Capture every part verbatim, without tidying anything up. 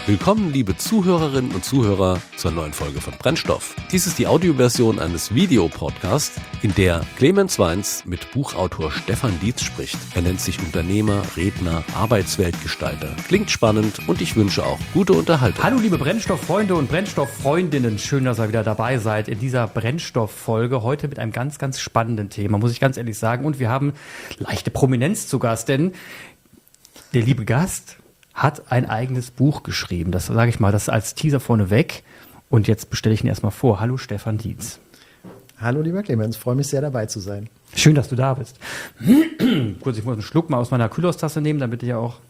Willkommen, liebe Zuhörerinnen und Zuhörer, zur neuen Folge von Brennstoff. Dies ist die Audioversion eines Videopodcasts, in der Clemens Weins mit Buchautor Stefan Dietz spricht. Er nennt sich Unternehmer, Redner, Arbeitsweltgestalter. Klingt spannend und ich wünsche auch gute Unterhaltung. Hallo liebe Brennstofffreunde und Brennstofffreundinnen, schön, dass ihr wieder dabei seid in dieser Brennstofffolge. Heute mit einem ganz, ganz spannenden Thema, muss ich ganz ehrlich sagen. Und wir haben leichte Prominenz zu Gast, denn der liebe Gast hat ein eigenes Buch geschrieben. Das sage ich mal, das als Teaser vorneweg. Und jetzt bestelle ich ihn erstmal vor. Hallo Stefan Dietz. Hallo lieber Clemens, freue mich sehr dabei zu sein. Schön, dass du da bist. Kurz, ich muss einen Schluck mal aus meiner Kühlhaustasse nehmen, damit ich auch...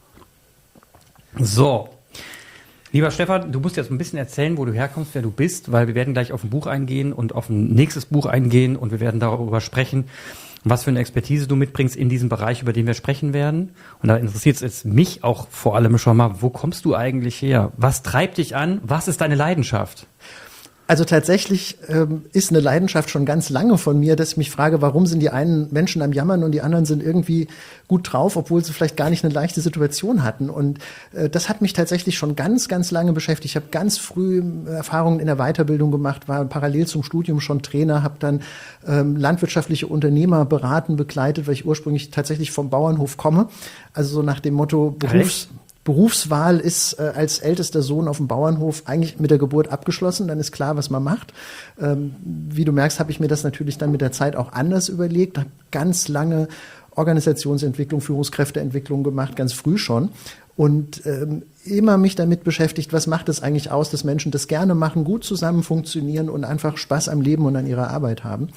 So. Lieber Stefan, du musst jetzt ein bisschen erzählen, wo du herkommst, wer du bist, weil wir werden gleich auf ein Buch eingehen und auf ein nächstes Buch eingehen und wir werden darüber sprechen, was für eine Expertise du mitbringst in diesem Bereich, über den wir sprechen werden. Und da interessiert es jetzt mich auch vor allem schon mal, wo kommst du eigentlich her? Was treibt dich an? Was ist deine Leidenschaft? Also tatsächlich ähm, ist eine Leidenschaft schon ganz lange von mir, dass ich mich frage, warum sind die einen Menschen am Jammern und die anderen sind irgendwie gut drauf, obwohl sie vielleicht gar nicht eine leichte Situation hatten. Und äh, das hat mich tatsächlich schon ganz, ganz lange beschäftigt. Ich habe ganz früh Erfahrungen in der Weiterbildung gemacht, war parallel zum Studium schon Trainer, habe dann ähm, landwirtschaftliche Unternehmer beraten, begleitet, weil ich ursprünglich tatsächlich vom Bauernhof komme. Also so nach dem Motto Berufs... Berufswahl ist äh, als ältester Sohn auf dem Bauernhof eigentlich mit der Geburt abgeschlossen. Dann ist klar, was man macht. Ähm, wie du merkst, habe ich mir das natürlich dann mit der Zeit auch anders überlegt. Habe ganz lange Organisationsentwicklung, Führungskräfteentwicklung gemacht, ganz früh schon. Und ähm, immer mich damit beschäftigt, was macht es eigentlich aus, dass Menschen das gerne machen, gut zusammen funktionieren und einfach Spaß am Leben und an ihrer Arbeit haben.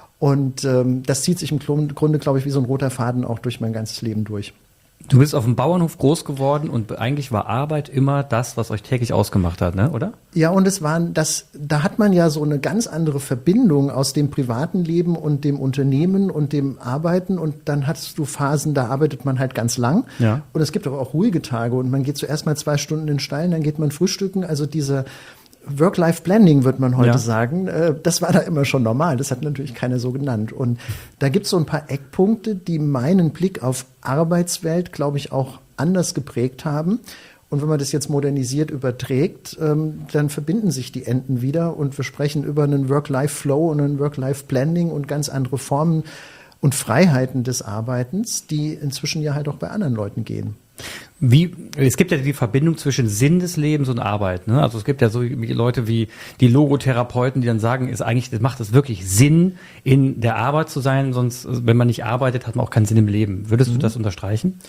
Und ähm, das zieht sich im Grunde, glaube ich, wie so ein roter Faden auch durch mein ganzes Leben durch. Du bist auf dem Bauernhof groß geworden und eigentlich war Arbeit immer das, was euch täglich ausgemacht hat, ne? Oder? Ja, und es waren das, da hat man ja so eine ganz andere Verbindung aus dem privaten Leben und dem Unternehmen und dem Arbeiten und dann hast du Phasen, da arbeitet man halt ganz lang. Ja. Und es gibt aber auch ruhige Tage und man geht zuerst mal zwei Stunden in den Stall, dann geht man frühstücken, also diese Work-Life-Blending, wird man heute ja. sagen, das war da immer schon normal. Das hat natürlich keiner so genannt. Und da gibt es so ein paar Eckpunkte, die meinen Blick auf Arbeitswelt, glaube ich, auch anders geprägt haben. Und wenn man das jetzt modernisiert überträgt, dann verbinden sich die Enden wieder und wir sprechen über einen Work-Life-Flow und einen Work-Life-Blending und ganz andere Formen und Freiheiten des Arbeitens, die inzwischen ja halt auch bei anderen Leuten gehen. Wie, es gibt ja die Verbindung zwischen Sinn des Lebens und Arbeit, ne? Also es gibt ja so Leute wie die Logotherapeuten, die dann sagen, ist eigentlich, macht es wirklich Sinn, in der Arbeit zu sein, sonst, wenn man nicht arbeitet, hat man auch keinen Sinn im Leben. Würdest mhm. du das unterstreichen?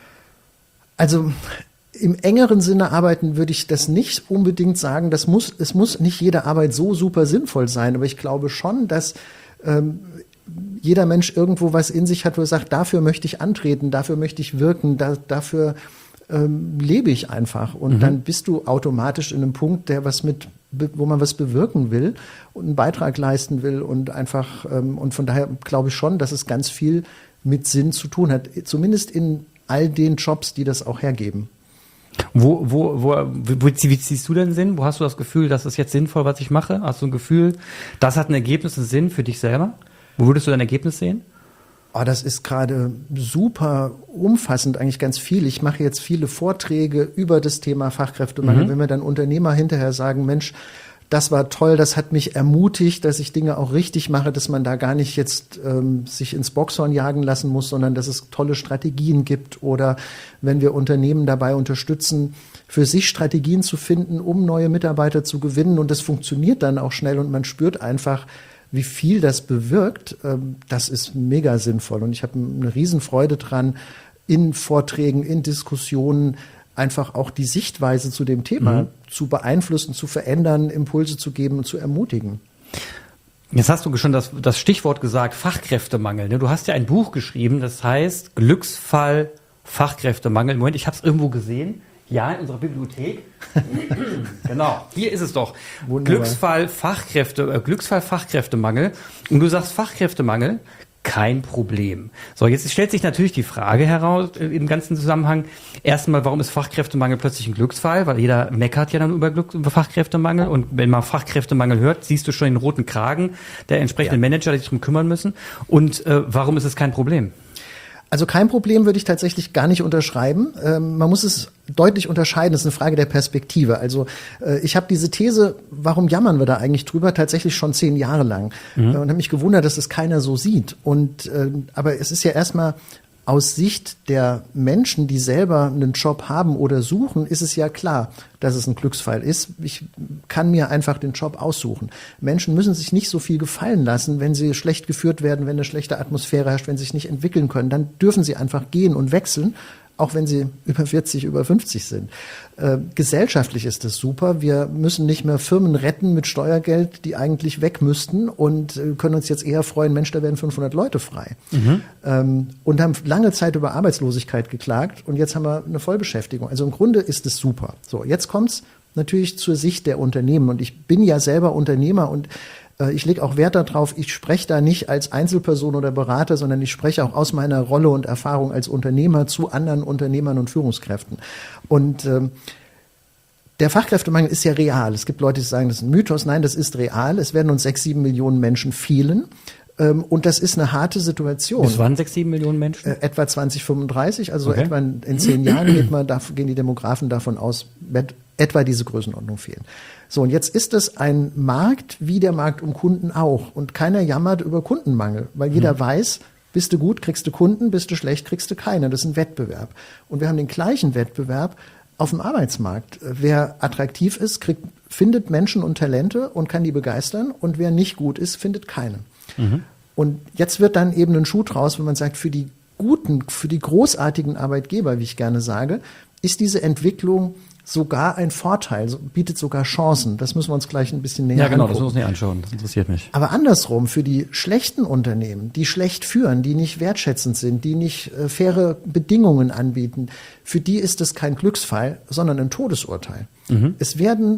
Also, im engeren Sinne arbeiten würde ich das nicht unbedingt sagen. Das muss, es muss nicht jede Arbeit so super sinnvoll sein, aber ich glaube schon, dass, ähm, jeder Mensch irgendwo was in sich hat, wo er sagt, dafür möchte ich antreten, dafür möchte ich wirken, da, dafür ähm, lebe ich einfach. Und mhm. dann bist du automatisch in einem Punkt, der was mit, wo man was bewirken will und einen Beitrag leisten will und einfach, ähm, und von daher glaube ich schon, dass es ganz viel mit Sinn zu tun hat, zumindest in all den Jobs, die das auch hergeben. Wo, wo, wo, wo, wie ziehst du denn Sinn? Wo hast du das Gefühl, das ist jetzt sinnvoll, was ich mache? Hast du ein Gefühl, das hat ein Ergebnis, einen Sinn für dich selber? Wo würdest du dein Ergebnis sehen? Oh, das ist gerade super umfassend, eigentlich ganz viel. Ich mache jetzt viele Vorträge über das Thema Fachkräftemangel. Mhm. Wenn mir dann Unternehmer hinterher sagen, Mensch, das war toll, das hat mich ermutigt, dass ich Dinge auch richtig mache, dass man da gar nicht jetzt ähm, sich ins Boxhorn jagen lassen muss, sondern dass es tolle Strategien gibt. Oder wenn wir Unternehmen dabei unterstützen, für sich Strategien zu finden, um neue Mitarbeiter zu gewinnen. Und das funktioniert dann auch schnell und man spürt einfach, wie viel das bewirkt, das ist mega sinnvoll. Und ich habe eine Riesenfreude dran, in Vorträgen, in Diskussionen einfach auch die Sichtweise zu dem Thema mhm. zu beeinflussen, zu verändern, Impulse zu geben und zu ermutigen. Jetzt hast du schon das, das Stichwort gesagt, Fachkräftemangel. Du hast ja ein Buch geschrieben, das heißt Glücksfall Fachkräftemangel. Moment, ich habe es irgendwo gesehen. Ja, in unserer Bibliothek. Genau, hier ist es doch. Wunderbar. Glücksfall Fachkräfte, äh, Glücksfall Fachkräftemangel. Und du sagst Fachkräftemangel, kein Problem. So, jetzt stellt sich natürlich die Frage heraus äh, im ganzen Zusammenhang. Erstmal, warum ist Fachkräftemangel plötzlich ein Glücksfall? Weil jeder meckert ja dann über, Glück, über Fachkräftemangel. Und wenn man Fachkräftemangel hört, siehst du schon den roten Kragen der entsprechenden ja. Manager, die sich darum kümmern müssen. Und äh, warum ist es kein Problem? Also kein Problem würde ich tatsächlich gar nicht unterschreiben. Ähm, man muss es deutlich unterscheiden. Das ist eine Frage der Perspektive. Also äh, ich habe diese These, warum jammern wir da eigentlich drüber, tatsächlich schon zehn Jahre lang. Mhm. Äh, und habe mich gewundert, dass es keiner so sieht. Und äh, aber es ist ja erstmal aus Sicht der Menschen, die selber einen Job haben oder suchen, ist es ja klar, dass es ein Glücksfall ist. Ich kann mir einfach den Job aussuchen. Menschen müssen sich nicht so viel gefallen lassen, wenn sie schlecht geführt werden, wenn eine schlechte Atmosphäre herrscht, wenn sie sich nicht entwickeln können. Dann dürfen sie einfach gehen und wechseln, auch wenn sie über vierzig, über fünfzig sind. Äh, gesellschaftlich ist das super. Wir müssen nicht mehr Firmen retten mit Steuergeld, die eigentlich weg müssten, und äh, können uns jetzt eher freuen, Mensch, da werden fünfhundert Leute frei. Mhm. Ähm, und haben lange Zeit über Arbeitslosigkeit geklagt, und jetzt haben wir eine Vollbeschäftigung. Also im Grunde ist es super. So, jetzt kommt's natürlich zur Sicht der Unternehmen, und ich bin ja selber Unternehmer, und ich lege auch Wert darauf, ich spreche da nicht als Einzelperson oder Berater, sondern ich spreche auch aus meiner Rolle und Erfahrung als Unternehmer zu anderen Unternehmern und Führungskräften. Und ähm, der Fachkräftemangel ist ja real. Es gibt Leute, die sagen, das ist ein Mythos. Nein, das ist real. Es werden uns sechs, sieben Millionen Menschen fehlen. Ähm, und das ist eine harte Situation. Bis wann sechs, sieben Millionen Menschen? Äh, etwa zwanzig fünfunddreißig, also okay. etwa in, in zehn Jahren geht man, da, gehen die Demografen davon aus, wird etwa diese Größenordnung fehlen. So, und jetzt ist es ein Markt, wie der Markt um Kunden auch. Und keiner jammert über Kundenmangel, weil jeder hm. weiß, bist du gut, kriegst du Kunden, bist du schlecht, kriegst du keine. Das ist ein Wettbewerb. Und wir haben den gleichen Wettbewerb auf dem Arbeitsmarkt. Wer attraktiv ist, kriegt, findet Menschen und Talente und kann die begeistern. Und wer nicht gut ist, findet keine. Mhm. Und jetzt wird dann eben ein Schuh draus, wenn man sagt, für die guten, für die großartigen Arbeitgeber, wie ich gerne sage, ist diese Entwicklung sogar ein Vorteil, bietet sogar Chancen. Das müssen wir uns gleich ein bisschen näher anschauen. Ja, genau, angucken. Das müssen wir uns nicht anschauen. Das interessiert mich. Aber andersrum, für die schlechten Unternehmen, die schlecht führen, die nicht wertschätzend sind, die nicht äh, faire Bedingungen anbieten, für die ist es kein Glücksfall, sondern ein Todesurteil. Mhm. Es werden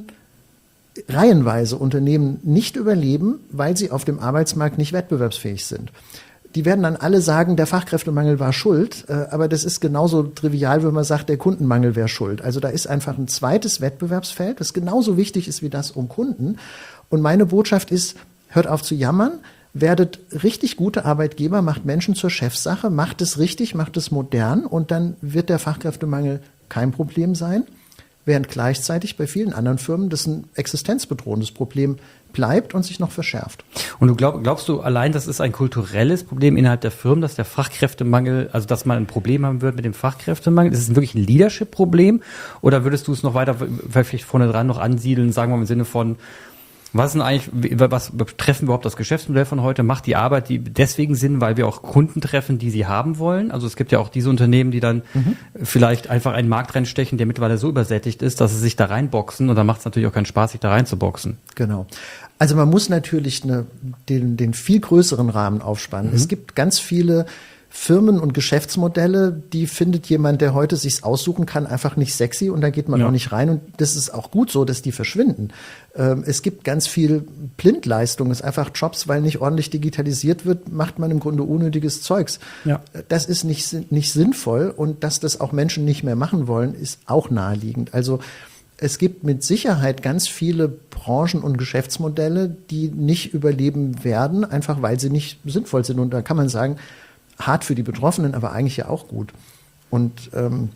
reihenweise Unternehmen nicht überleben, weil sie auf dem Arbeitsmarkt nicht wettbewerbsfähig sind. Die werden dann alle sagen, der Fachkräftemangel war schuld, äh, aber das ist genauso trivial, wenn man sagt, der Kundenmangel wäre schuld. Also da ist einfach ein zweites Wettbewerbsfeld, das genauso wichtig ist wie das um Kunden. Und meine Botschaft ist, hört auf zu jammern, werdet richtig gute Arbeitgeber, macht Menschen zur Chefsache, macht es richtig, macht es modern, und dann wird der Fachkräftemangel kein Problem sein, während gleichzeitig bei vielen anderen Firmen das ein existenzbedrohendes Problem bleibt und sich noch verschärft. Und du glaub, glaubst du allein, das ist ein kulturelles Problem innerhalb der Firmen, dass der Fachkräftemangel, also dass man ein Problem haben wird mit dem Fachkräftemangel? Ist es wirklich ein Leadership-Problem? Oder würdest du es noch weiter, vielleicht vorne dran noch ansiedeln, sagen wir mal im Sinne von, was ist denn eigentlich, was betreffen überhaupt das Geschäftsmodell von heute? Macht die Arbeit die deswegen Sinn, weil wir auch Kunden treffen, die sie haben wollen? Also es gibt ja auch diese Unternehmen, die dann mhm. vielleicht einfach einen Markt reinstechen, der mittlerweile so übersättigt ist, dass sie sich da reinboxen, und dann macht es natürlich auch keinen Spaß, sich da reinzuboxen. Genau. Also man muss natürlich eine, den, den viel größeren Rahmen aufspannen. Mhm. Es gibt ganz viele Firmen und Geschäftsmodelle, die findet jemand, der heute sich's aussuchen kann, einfach nicht sexy, und da geht man ja. auch nicht rein, und das ist auch gut so, dass die verschwinden. Ähm, es gibt ganz viel Blindleistung, es ist einfach Jobs, weil nicht ordentlich digitalisiert wird, macht man im Grunde unnötiges Zeugs. Ja. Das ist nicht, nicht sinnvoll, und dass das auch Menschen nicht mehr machen wollen, ist auch naheliegend. Also es gibt mit Sicherheit ganz viele Branchen und Geschäftsmodelle, die nicht überleben werden, einfach weil sie nicht sinnvoll sind, und da kann man sagen, hart für die Betroffenen, aber eigentlich ja auch gut. Und ähm,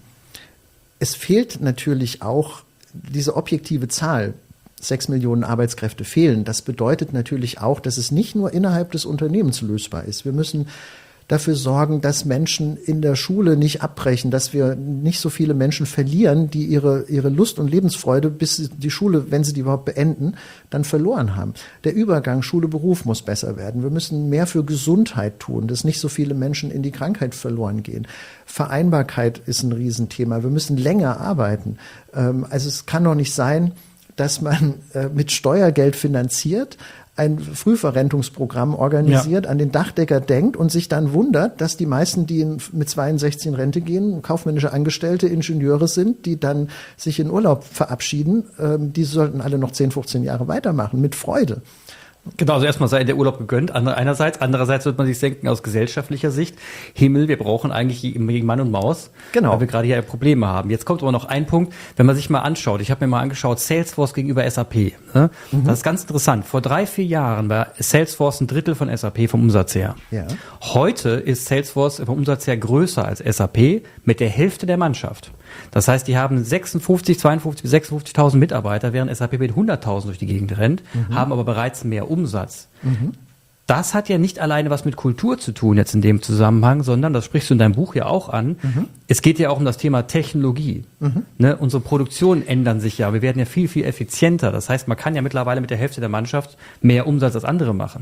es fehlt natürlich auch diese objektive Zahl. Sechs Millionen Arbeitskräfte fehlen. Das bedeutet natürlich auch, dass es nicht nur innerhalb des Unternehmens lösbar ist. Wir müssen dafür sorgen, dass Menschen in der Schule nicht abbrechen, dass wir nicht so viele Menschen verlieren, die ihre, ihre Lust und Lebensfreude, bis die Schule, wenn sie die überhaupt beenden, dann verloren haben. Der Übergang Schule-Beruf muss besser werden. Wir müssen mehr für Gesundheit tun, dass nicht so viele Menschen in die Krankheit verloren gehen. Vereinbarkeit ist ein Riesenthema. Wir müssen länger arbeiten. Also es kann doch nicht sein, dass man mit Steuergeld finanziert, ein Frühverrentungsprogramm organisiert, ja. an den Dachdecker denkt und sich dann wundert, dass die meisten, die mit zweiundsechzig in Rente gehen, kaufmännische Angestellte, Ingenieure sind, die dann sich in Urlaub verabschieden, die sollten alle noch zehn, fünfzehn Jahre weitermachen, mit Freude. Genau, also erstmal sei der Urlaub gegönnt, einerseits. Andererseits wird man sich denken, aus gesellschaftlicher Sicht, Himmel, wir brauchen eigentlich gegen Mann und Maus, genau, weil wir gerade hier Probleme haben. Jetzt kommt aber noch ein Punkt, wenn man sich mal anschaut, ich habe mir mal angeschaut, Salesforce gegenüber S A P. Ne? Mhm. Das ist ganz interessant. Vor drei, vier Jahren war Salesforce ein Drittel von S A P vom Umsatz her. Ja. Heute ist Salesforce vom Umsatz her größer als S A P mit der Hälfte der Mannschaft. Das heißt, die haben sechsundfünfzig, zweiundfünfzig bis sechsundfünfzigtausend Mitarbeiter, während S A P mit hunderttausend durch die Gegend rennt, mhm. haben aber bereits mehr Umsatz. Mhm. Das hat ja nicht alleine was mit Kultur zu tun jetzt in dem Zusammenhang, sondern, das sprichst du in deinem Buch ja auch an, mhm. es geht ja auch um das Thema Technologie. Mhm. Ne? Unsere Produktionen ändern sich ja, wir werden ja viel, viel effizienter. Das heißt, man kann ja mittlerweile mit der Hälfte der Mannschaft mehr Umsatz als andere machen.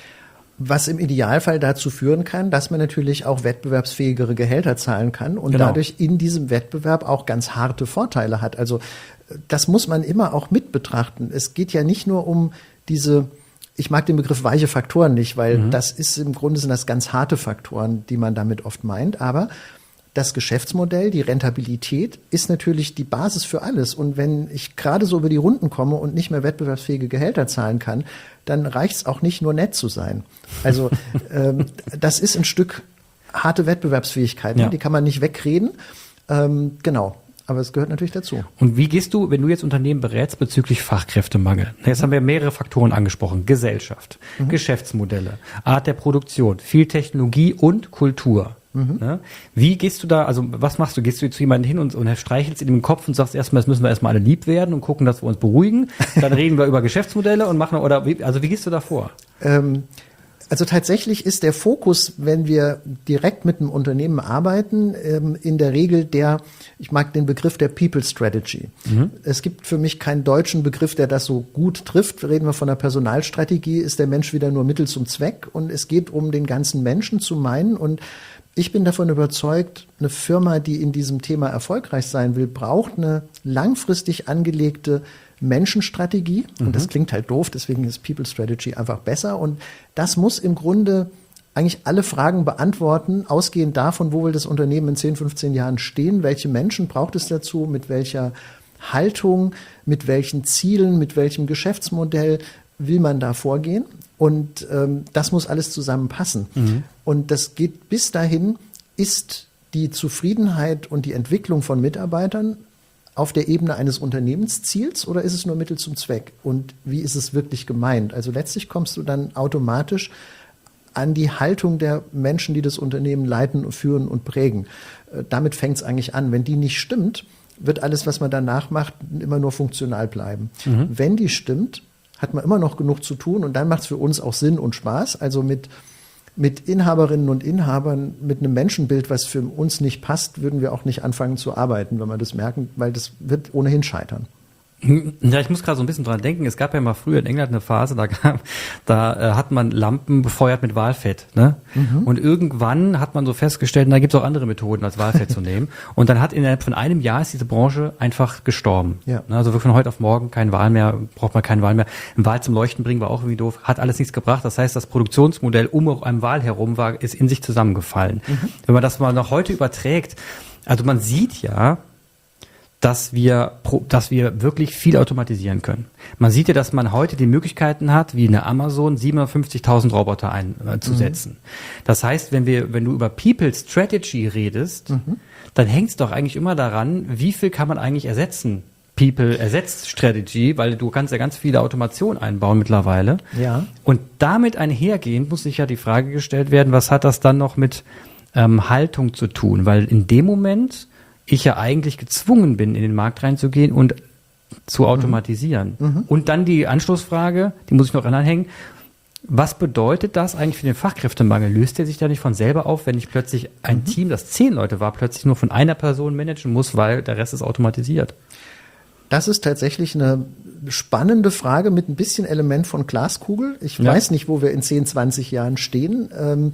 Was im Idealfall dazu führen kann, dass man natürlich auch wettbewerbsfähigere Gehälter zahlen kann und genau. dadurch in diesem Wettbewerb auch ganz harte Vorteile hat. Also das muss man immer auch mit betrachten. Es geht ja nicht nur um diese, ich mag den Begriff weiche Faktoren nicht, weil mhm. das ist im Grunde sind das ganz harte Faktoren, die man damit oft meint, aber das Geschäftsmodell, die Rentabilität ist natürlich die Basis für alles. Und wenn ich gerade so über die Runden komme und nicht mehr wettbewerbsfähige Gehälter zahlen kann, dann reicht es auch nicht nur nett zu sein. Also ähm, das ist ein Stück harte Wettbewerbsfähigkeit, ja. Die kann man nicht wegreden. Ähm, genau. Aber es gehört natürlich dazu. Und wie gehst du, wenn du jetzt Unternehmen berätst bezüglich Fachkräftemangel? Jetzt mhm. haben wir mehrere Faktoren angesprochen. Gesellschaft, mhm. Geschäftsmodelle, Art der Produktion, viel Technologie und Kultur. Mhm. Ne? Wie gehst du da, also was machst du? Gehst du zu jemandem hin und, und streichelst in den Kopf und sagst erstmal, jetzt müssen wir erstmal alle lieb werden und gucken, dass wir uns beruhigen. Dann reden wir über Geschäftsmodelle und machen, oder wie, also wie gehst du da vor? Ähm, also tatsächlich ist der Fokus, wenn wir direkt mit einem Unternehmen arbeiten, ähm, in der Regel der, ich mag den Begriff der People Strategy. Mhm. Es gibt für mich keinen deutschen Begriff, der das so gut trifft. Reden wir von der Personalstrategie, ist der Mensch wieder nur Mittel zum Zweck und es geht um den ganzen Menschen zu meinen. Und ich bin davon überzeugt, eine Firma, die in diesem Thema erfolgreich sein will, braucht eine langfristig angelegte Menschenstrategie. Mhm. Und das klingt halt doof, deswegen ist People Strategy einfach besser. Und das muss im Grunde eigentlich alle Fragen beantworten, ausgehend davon, wo will das Unternehmen in zehn, fünfzehn Jahren stehen, welche Menschen braucht es dazu, mit welcher Haltung, mit welchen Zielen, mit welchem Geschäftsmodell will man da vorgehen. Und ähm, das muss alles zusammenpassen. Mhm. Und das geht bis dahin, ist die Zufriedenheit und die Entwicklung von Mitarbeitern auf der Ebene eines Unternehmensziels oder ist es nur Mittel zum Zweck? Und wie ist es wirklich gemeint? Also letztlich kommst du dann automatisch an die Haltung der Menschen, die das Unternehmen leiten, führen und prägen. Äh, damit fängt es eigentlich an. Wenn die nicht stimmt, wird alles, was man danach macht, immer nur funktional bleiben. Mhm. Wenn die stimmt, hat man immer noch genug zu tun und dann macht es für uns auch Sinn und Spaß. Also mit, mit Inhaberinnen und Inhabern, mit einem Menschenbild, was für uns nicht passt, würden wir auch nicht anfangen zu arbeiten, wenn wir das merken, weil das wird ohnehin scheitern. Ja, ich muss gerade so ein bisschen dran denken. Es gab ja mal früher in England eine Phase, da, gab, da äh, hat man Lampen befeuert mit Walfett. Ne? Mhm. Und irgendwann hat man so festgestellt, da gibt es auch andere Methoden, als Walfett zu nehmen. Und dann hat innerhalb von einem Jahr ist diese Branche einfach gestorben. Ja. Ne? Also von heute auf morgen kein Wal mehr, braucht man keinen Wal mehr. Ein Wal zum Leuchten bringen war auch irgendwie doof, hat alles nichts gebracht. Das heißt, das Produktionsmodell um einem Wal herum war, ist in sich zusammengefallen. Mhm. Wenn man das mal noch heute überträgt, also man sieht ja, dass wir, dass wir wirklich viel automatisieren können. Man sieht ja, dass man heute die Möglichkeiten hat, wie eine Amazon, siebenhundertfünfzigtausend Roboter einzusetzen. Mhm. Das heißt, wenn wir, wenn du über People Strategy redest, mhm. dann hängt es doch eigentlich immer daran, wie viel kann man eigentlich ersetzen? People ersetzt Strategy, weil du kannst ja ganz viele Automation einbauen mittlerweile. Ja. Und damit einhergehend muss sich ja die Frage gestellt werden, was hat das dann noch mit ähm, Haltung zu tun? Weil in dem Moment ich ja eigentlich gezwungen bin, in den Markt reinzugehen und zu automatisieren. Mhm. Und dann die Anschlussfrage, die muss ich noch anhängen, was bedeutet das eigentlich für den Fachkräftemangel? Löst der sich da nicht von selber auf, wenn ich plötzlich ein mhm. Team, das zehn Leute war, plötzlich nur von einer Person managen muss, weil der Rest ist automatisiert? Das ist tatsächlich eine spannende Frage mit ein bisschen Element von Glaskugel. Ich ja. weiß nicht, wo wir in zehn, zwanzig Jahren stehen. Ähm,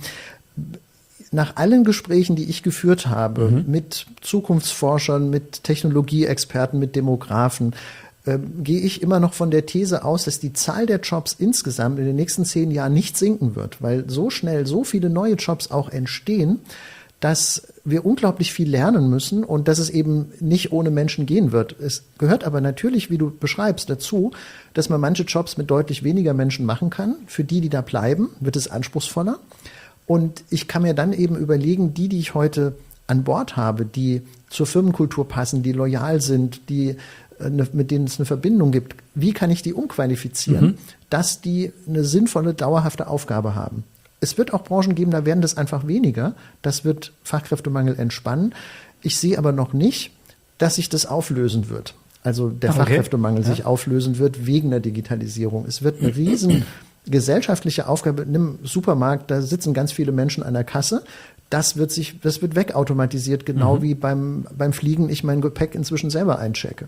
Nach allen Gesprächen, die ich geführt habe, mhm. mit Zukunftsforschern, mit Technologieexperten, mit Demografen, äh, gehe ich immer noch von der These aus, dass die Zahl der Jobs insgesamt in den nächsten zehn Jahren nicht sinken wird, weil so schnell so viele neue Jobs auch entstehen, dass wir unglaublich viel lernen müssen und dass es eben nicht ohne Menschen gehen wird. Es gehört aber natürlich, wie du beschreibst, dazu, dass man manche Jobs mit deutlich weniger Menschen machen kann. Für die, die da bleiben, wird es anspruchsvoller. Und ich kann mir dann eben überlegen, die, die ich heute an Bord habe, die zur Firmenkultur passen, die loyal sind, die mit denen es eine Verbindung gibt, wie kann ich die umqualifizieren, mhm. dass die eine sinnvolle, dauerhafte Aufgabe haben. Es wird auch Branchen geben, da werden das einfach weniger. Das wird Fachkräftemangel entspannen. Ich sehe aber noch nicht, dass sich das auflösen wird. Also der Ach, okay. Fachkräftemangel ja. sich auflösen wird wegen der Digitalisierung. Es wird eine riesen gesellschaftliche Aufgabe. Nimm Supermarkt, da sitzen ganz viele Menschen an der Kasse. Das wird sich, das wird wegautomatisiert, genau mhm. wie beim, beim Fliegen ich mein Gepäck inzwischen selber einchecke.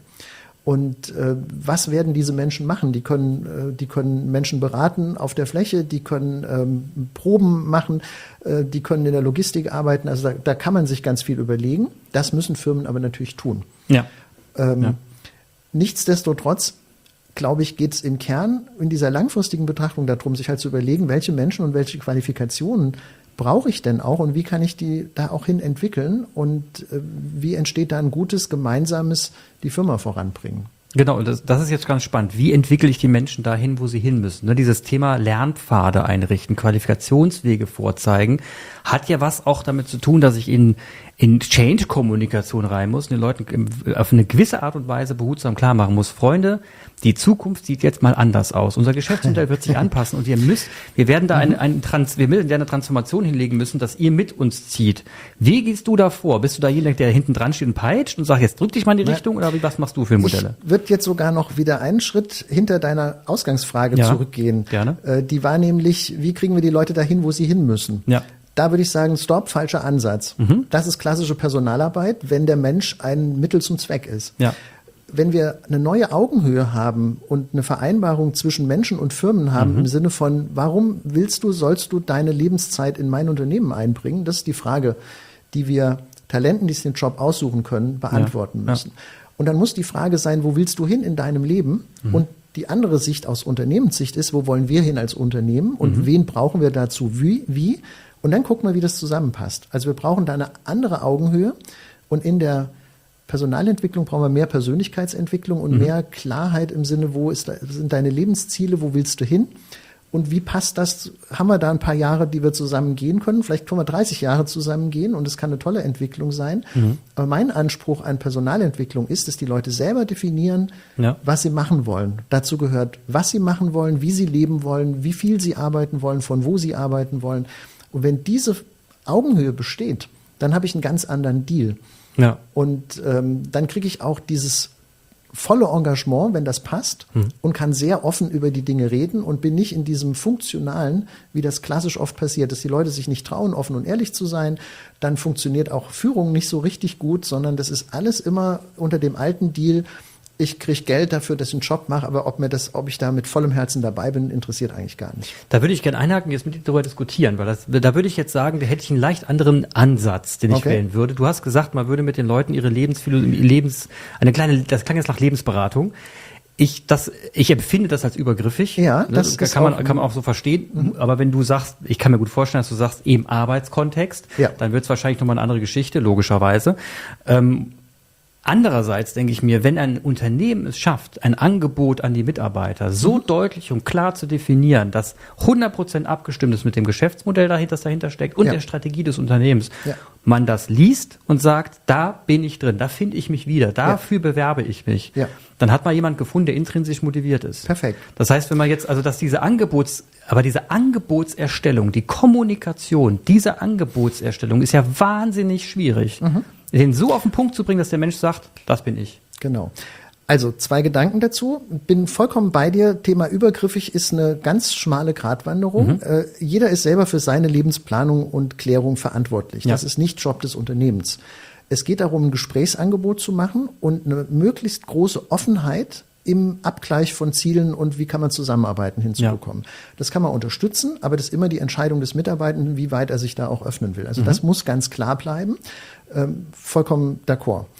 Und äh, was werden diese Menschen machen? Die können, äh, die können Menschen beraten auf der Fläche, die können ähm, Proben machen, äh, die können in der Logistik arbeiten. Also da, da kann man sich ganz viel überlegen. Das müssen Firmen aber natürlich tun. Ja. Ähm, ja. Nichtsdestotrotz, glaube ich, geht es im Kern in dieser langfristigen Betrachtung darum, sich halt zu überlegen, welche Menschen und welche Qualifikationen brauche ich denn auch und wie kann ich die da auch hin entwickeln und äh, wie entsteht da ein gutes, gemeinsames die Firma voranbringen? Genau, das, das ist jetzt ganz spannend. Wie entwickle ich die Menschen dahin, wo sie hin müssen? Ne, dieses Thema Lernpfade einrichten, Qualifikationswege vorzeigen, hat ja was auch damit zu tun, dass ich in, in Change-Kommunikation rein muss, den Leuten auf eine gewisse Art und Weise behutsam klar machen muss. Freunde, die Zukunft sieht jetzt mal anders aus. Unser Geschäftsmodell wird sich anpassen und ihr müsst, wir werden da eine, eine, Trans, wir werden eine Transformation hinlegen müssen, dass ihr mit uns zieht. Wie gehst du da vor? Bist du da jemand, der hinten dran steht und peitscht und sagt, jetzt drück dich mal in die Richtung oder was machst du für Modelle? Ich würde jetzt sogar noch wieder einen Schritt hinter deiner Ausgangsfrage ja, zurückgehen. Gerne. Äh, die war nämlich, wie kriegen wir die Leute dahin, wo sie hin müssen? Ja. Da würde ich sagen, stopp, falscher Ansatz. Mhm. Das ist klassische Personalarbeit, wenn der Mensch ein Mittel zum Zweck ist. Ja. Wenn wir eine neue Augenhöhe haben und eine Vereinbarung zwischen Menschen und Firmen haben mhm. im Sinne von, warum willst du, sollst du deine Lebenszeit in mein Unternehmen einbringen? Das ist die Frage, die wir Talenten, die sich den Job aussuchen können, beantworten ja. müssen. Ja. Und dann muss die Frage sein, wo willst du hin in deinem Leben? Mhm. Und die andere Sicht aus Unternehmenssicht ist, wo wollen wir hin als Unternehmen und mhm. wen brauchen wir dazu, wie, wie? Und dann gucken wir, wie das zusammenpasst. Also wir brauchen da eine andere Augenhöhe und in der Personalentwicklung brauchen wir mehr Persönlichkeitsentwicklung und mhm. mehr Klarheit im Sinne, wo ist, sind deine Lebensziele, wo willst du hin und wie passt das? Haben wir da ein paar Jahre, die wir zusammen gehen können? Vielleicht können wir dreißig Jahre zusammen gehen und es kann eine tolle Entwicklung sein. Mhm. Aber mein Anspruch an Personalentwicklung ist, dass die Leute selber definieren, ja. was sie machen wollen. Dazu gehört, was sie machen wollen, wie sie leben wollen, wie viel sie arbeiten wollen, von wo sie arbeiten wollen. Und wenn diese Augenhöhe besteht, dann habe ich einen ganz anderen Deal. Ja. Und ähm, dann kriege ich auch dieses volle Engagement, wenn das passt, hm. und kann sehr offen über die Dinge reden und bin nicht in diesem Funktionalen, wie das klassisch oft passiert, dass die Leute sich nicht trauen, offen und ehrlich zu sein. Dann funktioniert auch Führung nicht so richtig gut, sondern das ist alles immer unter dem alten Deal. Ich kriege Geld dafür, dass ich einen Job mache, aber ob mir das, ob ich da mit vollem Herzen dabei bin, interessiert eigentlich gar nicht. Da würde ich gerne einhaken, jetzt mit dir darüber diskutieren, weil das, da würde ich jetzt sagen, da hätte ich einen leicht anderen Ansatz, den ich okay. wählen würde. Du hast gesagt, man würde mit den Leuten ihre Lebensphilosophie, Lebens, eine kleine, das klang jetzt nach Lebensberatung. Ich, das, ich empfinde das als übergriffig. Ja, das, das kann man, kann man auch so verstehen. Mhm. Aber wenn du sagst, ich kann mir gut vorstellen, dass du sagst, im Arbeitskontext, ja. dann wird es wahrscheinlich nochmal eine andere Geschichte, logischerweise. Ähm, Andererseits denke ich mir, wenn ein Unternehmen es schafft, ein Angebot an die Mitarbeiter so mhm. deutlich und klar zu definieren, dass hundert Prozent abgestimmt ist mit dem Geschäftsmodell, das dahinter steckt und ja. der Strategie des Unternehmens, ja. man das liest und sagt, da bin ich drin, da finde ich mich wieder, dafür ja. bewerbe ich mich, ja. dann hat man jemand gefunden, der intrinsisch motiviert ist. Perfekt. Das heißt, wenn man jetzt, also dass diese Angebots, aber diese Angebotserstellung, die Kommunikation dieser Angebotserstellung ist ja wahnsinnig schwierig. Mhm. Den so auf den Punkt zu bringen, dass der Mensch sagt, das bin ich. Genau. Also zwei Gedanken dazu. Bin vollkommen bei dir. Thema übergriffig ist eine ganz schmale Gratwanderung. Mhm. Äh, jeder ist selber für seine Lebensplanung und Klärung verantwortlich. Ja. Das ist nicht Job des Unternehmens. Es geht darum, ein Gesprächsangebot zu machen und eine möglichst große Offenheit im Abgleich von Zielen und wie kann man zusammenarbeiten hinzubekommen. Ja. Das kann man unterstützen, aber das ist immer die Entscheidung des Mitarbeitenden, wie weit er sich da auch öffnen will. Also mhm. das muss ganz klar bleiben. Ähm, vollkommen d'accord.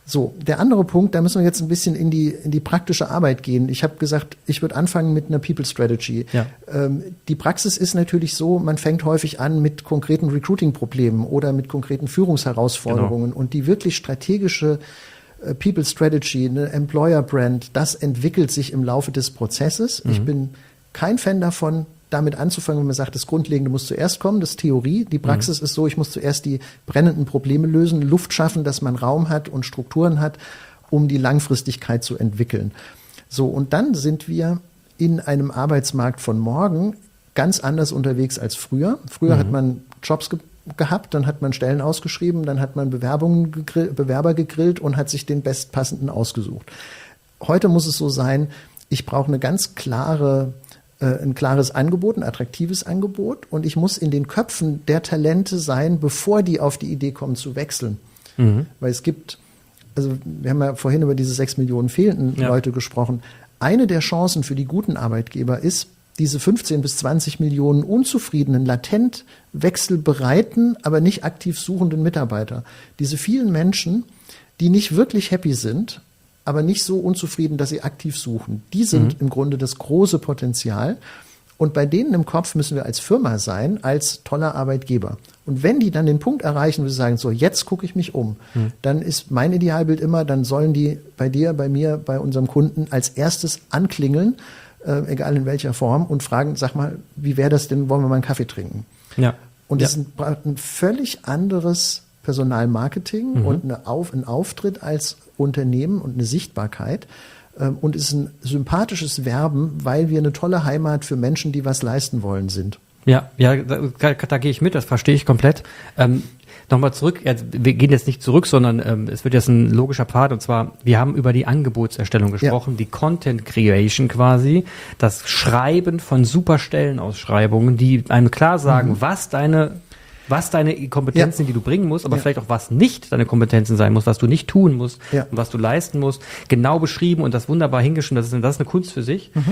So, der andere Punkt, da müssen wir jetzt ein bisschen in die, in die praktische Arbeit gehen. Ich habe gesagt, ich würde anfangen mit einer People Strategy. Ja. Ähm, die Praxis ist natürlich so, man fängt häufig an mit konkreten Recruiting-Problemen oder mit konkreten Führungsherausforderungen. Genau. Und die wirklich strategische äh, People Strategy, eine Employer Brand, das entwickelt sich im Laufe des Prozesses. Mhm. Ich bin kein Fan davon, damit anzufangen, wenn man sagt, das Grundlegende muss zuerst kommen, das ist Theorie. Die Praxis mhm. ist so, ich muss zuerst die brennenden Probleme lösen, Luft schaffen, dass man Raum hat und Strukturen hat, um die Langfristigkeit zu entwickeln. So, und dann sind wir in einem Arbeitsmarkt von morgen ganz anders unterwegs als früher. Früher mhm. hat man Jobs ge- gehabt, dann hat man Stellen ausgeschrieben, dann hat man Bewerbungen gegrill- Bewerber gegrillt und hat sich den bestpassenden ausgesucht. Heute muss es so sein, ich brauche eine ganz klare ein klares Angebot, ein attraktives Angebot und ich muss in den Köpfen der Talente sein, bevor die auf die Idee kommen zu wechseln. Mhm. Weil es gibt, also wir haben ja vorhin über diese sechs Millionen fehlenden ja. Leute gesprochen. Eine der Chancen für die guten Arbeitgeber ist, diese fünfzehn bis zwanzig Millionen unzufriedenen, latent wechselbereiten, aber nicht aktiv suchenden Mitarbeiter. Diese vielen Menschen, die nicht wirklich happy sind, aber nicht so unzufrieden, dass sie aktiv suchen. Die sind mhm. im Grunde das große Potenzial. Und bei denen im Kopf müssen wir als Firma sein, als toller Arbeitgeber. Und wenn die dann den Punkt erreichen, wo sie sagen, so, jetzt gucke ich mich um, mhm. dann ist mein Idealbild immer, dann sollen die bei dir, bei mir, bei unserem Kunden als erstes anklingeln, äh, egal in welcher Form, und fragen, sag mal, wie wäre das denn, wollen wir mal einen Kaffee trinken? Ja. Und das ja. ist ein, ein völlig anderes Personalmarketing mhm. und eine Auf, ein Auftritt als Unternehmen und eine Sichtbarkeit ähm, und ist ein sympathisches Werben, weil wir eine tolle Heimat für Menschen, die was leisten wollen, sind. Ja, ja, da, da, da gehe ich mit, das verstehe ich komplett. Ähm, Nochmal zurück, ja, wir gehen jetzt nicht zurück, sondern ähm, es wird jetzt ein logischer Pfad, und zwar, wir haben über die Angebotserstellung gesprochen, ja. die Content Creation quasi, das Schreiben von super Stellenausschreibungen, die einem klar sagen, mhm. was deine was deine Kompetenzen sind, ja. die du bringen musst, aber ja. vielleicht auch was nicht deine Kompetenzen sein muss, was du nicht tun musst ja. und was du leisten musst, genau beschrieben und das wunderbar hingeschrieben, das ist, das ist eine Kunst für sich. Mhm.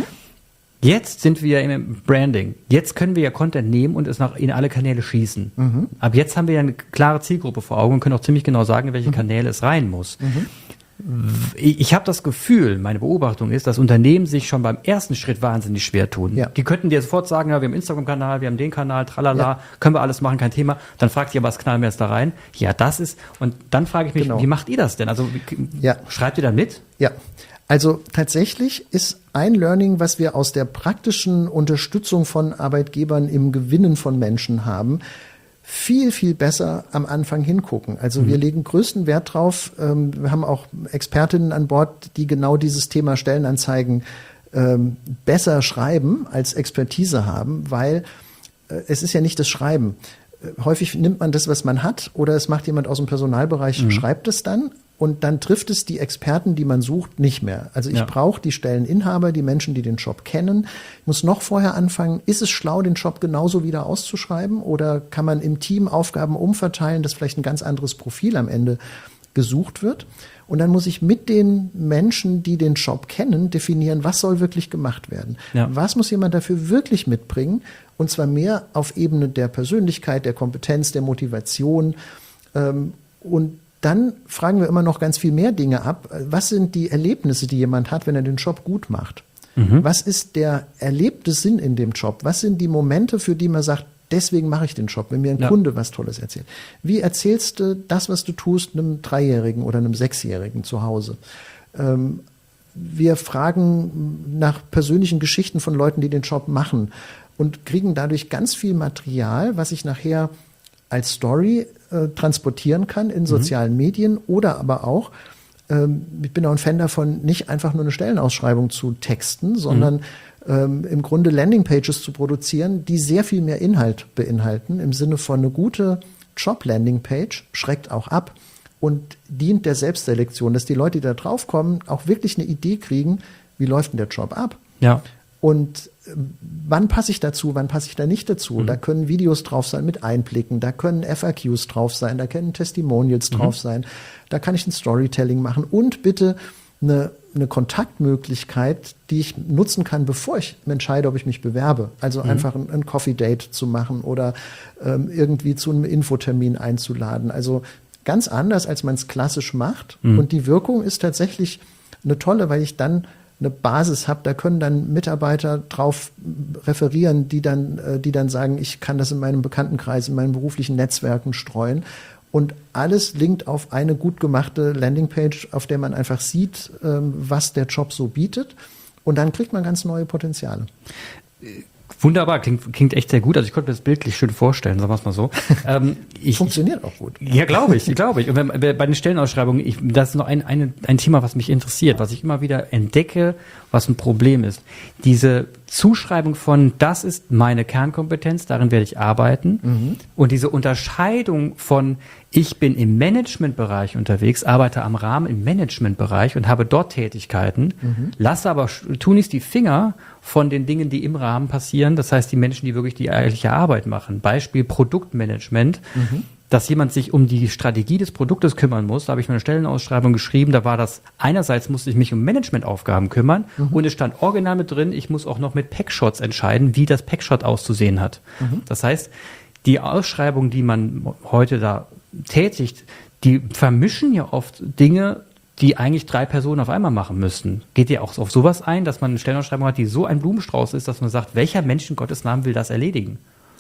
Jetzt sind wir im Branding. Jetzt können wir ja Content nehmen und es nach in alle Kanäle schießen. Mhm. Ab jetzt haben wir ja eine klare Zielgruppe vor Augen und können auch ziemlich genau sagen, in welche mhm. Kanäle es rein muss. Mhm. Ich habe das Gefühl, meine Beobachtung ist, dass Unternehmen sich schon beim ersten Schritt wahnsinnig schwer tun. Ja. Die könnten dir sofort sagen, ja, wir haben einen Instagram-Kanal, wir haben den Kanal, tralala, ja. können wir alles machen, kein Thema. Dann fragt ihr, was knallen wir jetzt da rein? Ja, das ist, und dann frage ich mich, genau. wie macht ihr das denn? Also wie, ja. schreibt ihr da mit? Ja, also tatsächlich ist ein Learning, was wir aus der praktischen Unterstützung von Arbeitgebern im Gewinnen von Menschen haben, viel, viel besser am Anfang hingucken. Also mhm. wir legen größten Wert drauf. Ähm, wir haben auch Expertinnen an Bord, die genau dieses Thema Stellenanzeigen ähm, besser schreiben, als Expertise haben, weil äh, es ist ja nicht das Schreiben. Äh, häufig nimmt man das, was man hat, oder es macht jemand aus dem Personalbereich, mhm. schreibt es dann. Und dann trifft es die Experten, die man sucht, nicht mehr. Also ich ja. brauche die Stelleninhaber, die Menschen, die den Job kennen. Ich muss noch vorher anfangen, ist es schlau, den Job genauso wieder auszuschreiben? Oder kann man im Team Aufgaben umverteilen, dass vielleicht ein ganz anderes Profil am Ende gesucht wird? Und dann muss ich mit den Menschen, die den Job kennen, definieren, was soll wirklich gemacht werden? Ja. Was muss jemand dafür wirklich mitbringen? Und zwar mehr auf Ebene der Persönlichkeit, der Kompetenz, der Motivation. Ähm, und dann fragen wir immer noch ganz viel mehr Dinge ab. Was sind die Erlebnisse, die jemand hat, wenn er den Job gut macht? Mhm. Was ist der erlebte Sinn in dem Job? Was sind die Momente, für die man sagt, deswegen mache ich den Job, wenn mir ein ja. Kunde was Tolles erzählt? Wie erzählst du das, was du tust, einem Dreijährigen oder einem Sechsjährigen zu Hause? Ähm, wir fragen nach persönlichen Geschichten von Leuten, die den Job machen, und kriegen dadurch ganz viel Material, was ich nachher als Story äh, transportieren kann in sozialen mhm. Medien, oder aber auch, ähm, ich bin auch ein Fan davon, nicht einfach nur eine Stellenausschreibung zu texten, sondern mhm. ähm, im Grunde Landingpages zu produzieren, die sehr viel mehr Inhalt beinhalten, im Sinne von eine gute Job-Landingpage schreckt auch ab und dient der Selbstselektion, dass die Leute, die da drauf kommen, auch wirklich eine Idee kriegen, wie läuft denn der Job ab? Ja. Und wann passe ich dazu, wann passe ich da nicht dazu? Mhm. Da können Videos drauf sein mit Einblicken, da können F A Qs drauf sein, da können Testimonials mhm. drauf sein, da kann ich ein Storytelling machen und bitte eine, eine Kontaktmöglichkeit, die ich nutzen kann, bevor ich entscheide, ob ich mich bewerbe. Also mhm. einfach ein, ein Coffee-Date zu machen oder ähm, irgendwie zu einem Infotermin einzuladen. Also ganz anders, als man es klassisch macht. Mhm. Und die Wirkung ist tatsächlich eine tolle, weil ich dann eine Basis habe, da können dann Mitarbeiter drauf referieren, die dann, die dann sagen, ich kann das in meinem Bekanntenkreis, in meinen beruflichen Netzwerken streuen. Und alles linkt auf eine gut gemachte Landingpage, auf der man einfach sieht, was der Job so bietet. Und dann kriegt man ganz neue Potenziale. Wunderbar, klingt, klingt echt sehr gut. Also ich konnte mir das bildlich schön vorstellen, sagen wir es mal so. Ähm, ich, Funktioniert auch gut. Ja, glaube ich, glaube ich. Und wenn, bei den Stellenausschreibungen, ich, das ist noch ein, eine, ein Thema, was mich interessiert, was ich immer wieder entdecke, was ein Problem ist. Diese Zuschreibung von, das ist meine Kernkompetenz, darin werde ich arbeiten. Mhm. Und diese Unterscheidung von, ich bin im Managementbereich unterwegs, arbeite am Rahmen im Managementbereich und habe dort Tätigkeiten, mhm. lasse aber tunlichst die Finger von den Dingen, die im Rahmen passieren. Das heißt, die Menschen, die wirklich die eigentliche Arbeit machen. Beispiel Produktmanagement. Mhm. Dass jemand sich um die Strategie des Produktes kümmern muss. Da habe ich mir eine Stellenausschreibung geschrieben. Da war das, einerseits musste ich mich um Managementaufgaben kümmern mhm. und es stand original mit drin, ich muss auch noch mit Packshots entscheiden, wie das Packshot auszusehen hat. Mhm. Das heißt, die Ausschreibung, die man heute da tätigt, die vermischen ja oft Dinge, die eigentlich drei Personen auf einmal machen müssten. Geht ihr auch auf sowas ein, dass man eine Stellenausschreibung hat, die so ein Blumenstrauß ist, dass man sagt, welcher Mensch in Gottes Namen will das erledigen?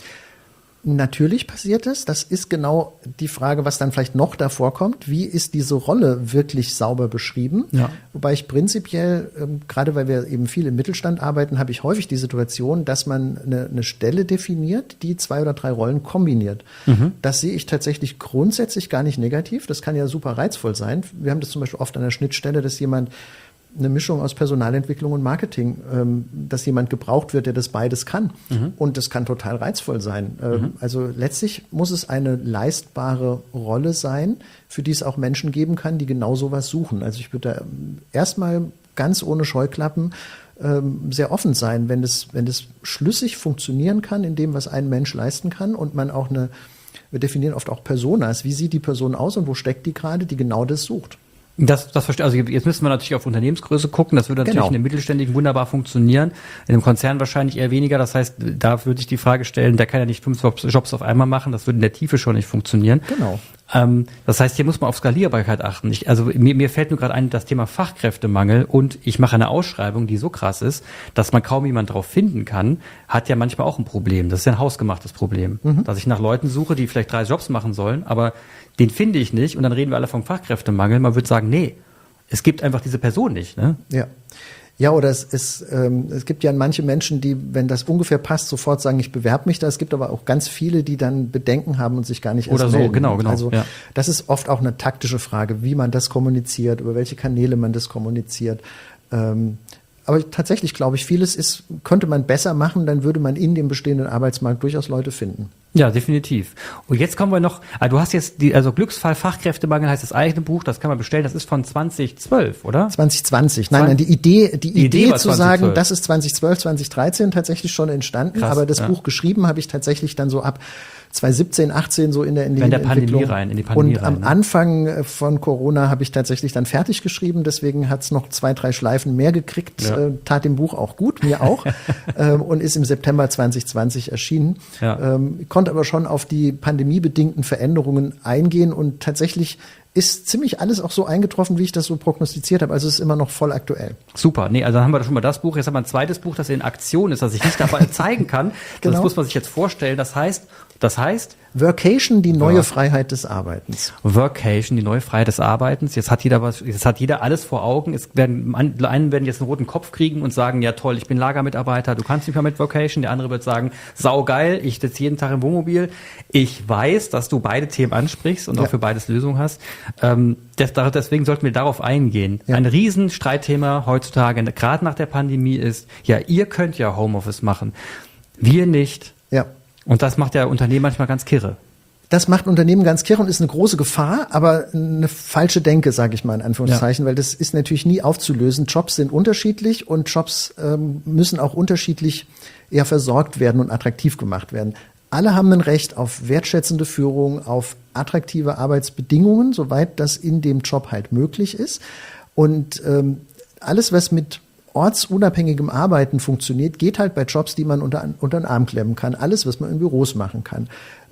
Natürlich passiert es. Das ist genau die Frage, was dann vielleicht noch davor kommt. Wie ist diese Rolle wirklich sauber beschrieben? Ja. Wobei ich prinzipiell, ähm, gerade weil wir eben viel im Mittelstand arbeiten, habe ich häufig die Situation, dass man eine, eine Stelle definiert, die zwei oder drei Rollen kombiniert. Mhm. Das sehe ich tatsächlich grundsätzlich gar nicht negativ. Das kann ja super reizvoll sein. Wir haben das zum Beispiel oft an der Schnittstelle, dass jemand eine Mischung aus Personalentwicklung und Marketing, ähm, dass jemand gebraucht wird, der das beides kann. Mhm. Und das kann total reizvoll sein. Ähm, mhm. Also letztlich muss es eine leistbare Rolle sein, für die es auch Menschen geben kann, die genau sowas suchen. Also ich würde da erstmal ganz ohne Scheuklappen ähm, sehr offen sein, wenn das, wenn das schlüssig funktionieren kann in dem, was ein Mensch leisten kann und man auch eine, wir definieren oft auch Personas, wie sieht die Person aus und wo steckt die gerade, die genau das sucht. Das, das verstehe. Also jetzt müssen wir natürlich auf Unternehmensgröße gucken. Das würde natürlich genau. in einem Mittelständigen wunderbar funktionieren. In einem Konzern wahrscheinlich eher weniger. Das heißt, da würde ich die Frage stellen, der kann ja nicht fünf Jobs auf einmal machen. Das würde in der Tiefe schon nicht funktionieren. Genau. Ähm, das heißt, hier muss man auf Skalierbarkeit achten. Ich, also mir, mir fällt nur gerade ein, das Thema Fachkräftemangel und ich mache eine Ausschreibung, die so krass ist, dass man kaum jemand drauf finden kann, hat ja manchmal auch ein Problem. Das ist ja ein hausgemachtes Problem. Mhm. Dass ich nach Leuten suche, die vielleicht drei Jobs machen sollen, aber den finde ich nicht und dann reden wir alle vom Fachkräftemangel. Man würde sagen, nee, es gibt einfach diese Person nicht. Ne? Ja. Ja, oder es, es, ähm, es gibt ja manche Menschen, die, wenn das ungefähr passt, sofort sagen, ich bewerbe mich da. Es gibt aber auch ganz viele, die dann Bedenken haben und sich gar nicht erst Oder so, melden. genau, genau. Also ja. das ist oft auch eine taktische Frage, wie man das kommuniziert, über welche Kanäle man das kommuniziert. Ähm, aber tatsächlich glaube ich, vieles ist, könnte man besser machen, dann würde man in dem bestehenden Arbeitsmarkt durchaus Leute finden. Ja, definitiv. Und jetzt kommen wir noch, ah, du hast jetzt die, also Glücksfall Fachkräftemangel heißt das eigene Buch, das kann man bestellen, das ist von zwanzig zwölf, oder? zwanzig zwanzig. Nein, nein, die Idee, die, die Idee, Idee zu sagen, das ist zwanzig zwölf, zwanzig dreizehn tatsächlich schon entstanden, Krass, aber das ja. Buch geschrieben habe ich tatsächlich dann so ab zwanzig siebzehn, achtzehn so in der, in die in der Pandemie rein, in die Pandemie und rein. Und am ne? Anfang von Corona habe ich tatsächlich dann fertig geschrieben, deswegen hat es noch zwei, drei Schleifen mehr gekriegt, ja. äh, tat dem Buch auch gut, mir auch, ähm, und ist im September zwanzig zwanzig erschienen. Ja. Ähm, konnte aber schon auf die pandemiebedingten Veränderungen eingehen und tatsächlich ist ziemlich alles auch so eingetroffen, wie ich das so prognostiziert habe. Also es ist immer noch voll aktuell. Super. Nee, also dann haben wir schon mal das Buch. Jetzt haben wir ein zweites Buch, das in Aktion ist, das ich nicht dabei zeigen kann. Genau. Das muss man sich jetzt vorstellen. Das heißt, das heißt Workation, die neue Work. Freiheit des Arbeitens. Workation, die neue Freiheit des Arbeitens. Jetzt hat jeder was, jetzt hat jeder alles vor Augen. Es werden, einen werden jetzt einen roten Kopf kriegen und sagen, ja toll, ich bin Lagermitarbeiter, du kannst nicht mehr mit Workation. Der andere wird sagen, saugeil, ich sitze jeden Tag im Wohnmobil. Ich weiß, dass du beide Themen ansprichst und ja. auch für beides Lösungen hast. Ähm, das, deswegen sollten wir darauf eingehen. Ja. Ein riesen Streitthema heutzutage, gerade nach der Pandemie ist, ja, ihr könnt ja Homeoffice machen. Wir nicht. Ja. Und das macht ja Unternehmen manchmal ganz kirre. Das macht Unternehmen ganz kirre und ist eine große Gefahr, aber eine falsche Denke, sage ich mal in Anführungszeichen, ja. weil das ist natürlich nie aufzulösen. Jobs sind unterschiedlich und Jobs ähm, müssen auch unterschiedlich eher versorgt werden und attraktiv gemacht werden. Alle haben ein Recht auf wertschätzende Führung, auf attraktive Arbeitsbedingungen, soweit das in dem Job halt möglich ist. Und ähm, alles, was mit ortsunabhängigem Arbeiten funktioniert, geht halt bei Jobs, die man unter, unter den Arm klemmen kann. Alles, was man in Büros machen kann.